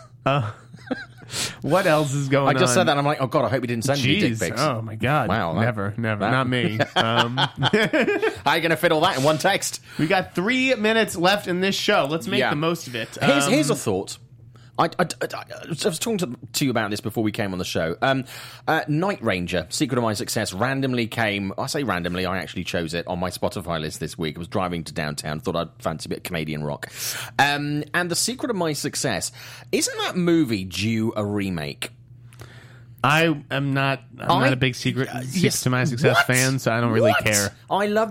Speaker 1: What else is going on?
Speaker 3: I just said that and I'm like, oh God, I hope you didn't send me dick pics.
Speaker 1: Oh my God.
Speaker 3: Wow.
Speaker 1: Never. Not me.
Speaker 3: How are you going to fit all that in one text?
Speaker 1: We got 3 minutes left in this show. Let's make the most of it.
Speaker 3: Here's a thought. I was talking to you about this before we came on the show. Night Ranger, Secret of My Success, randomly came... I say randomly, I actually chose it on my Spotify list this week. I was driving to downtown, thought I'd fancy a bit of Canadian rock. And The Secret of My Success, isn't that movie due a remake?
Speaker 1: I'm not a big Secret to My Success fan, so I don't really care.
Speaker 3: I love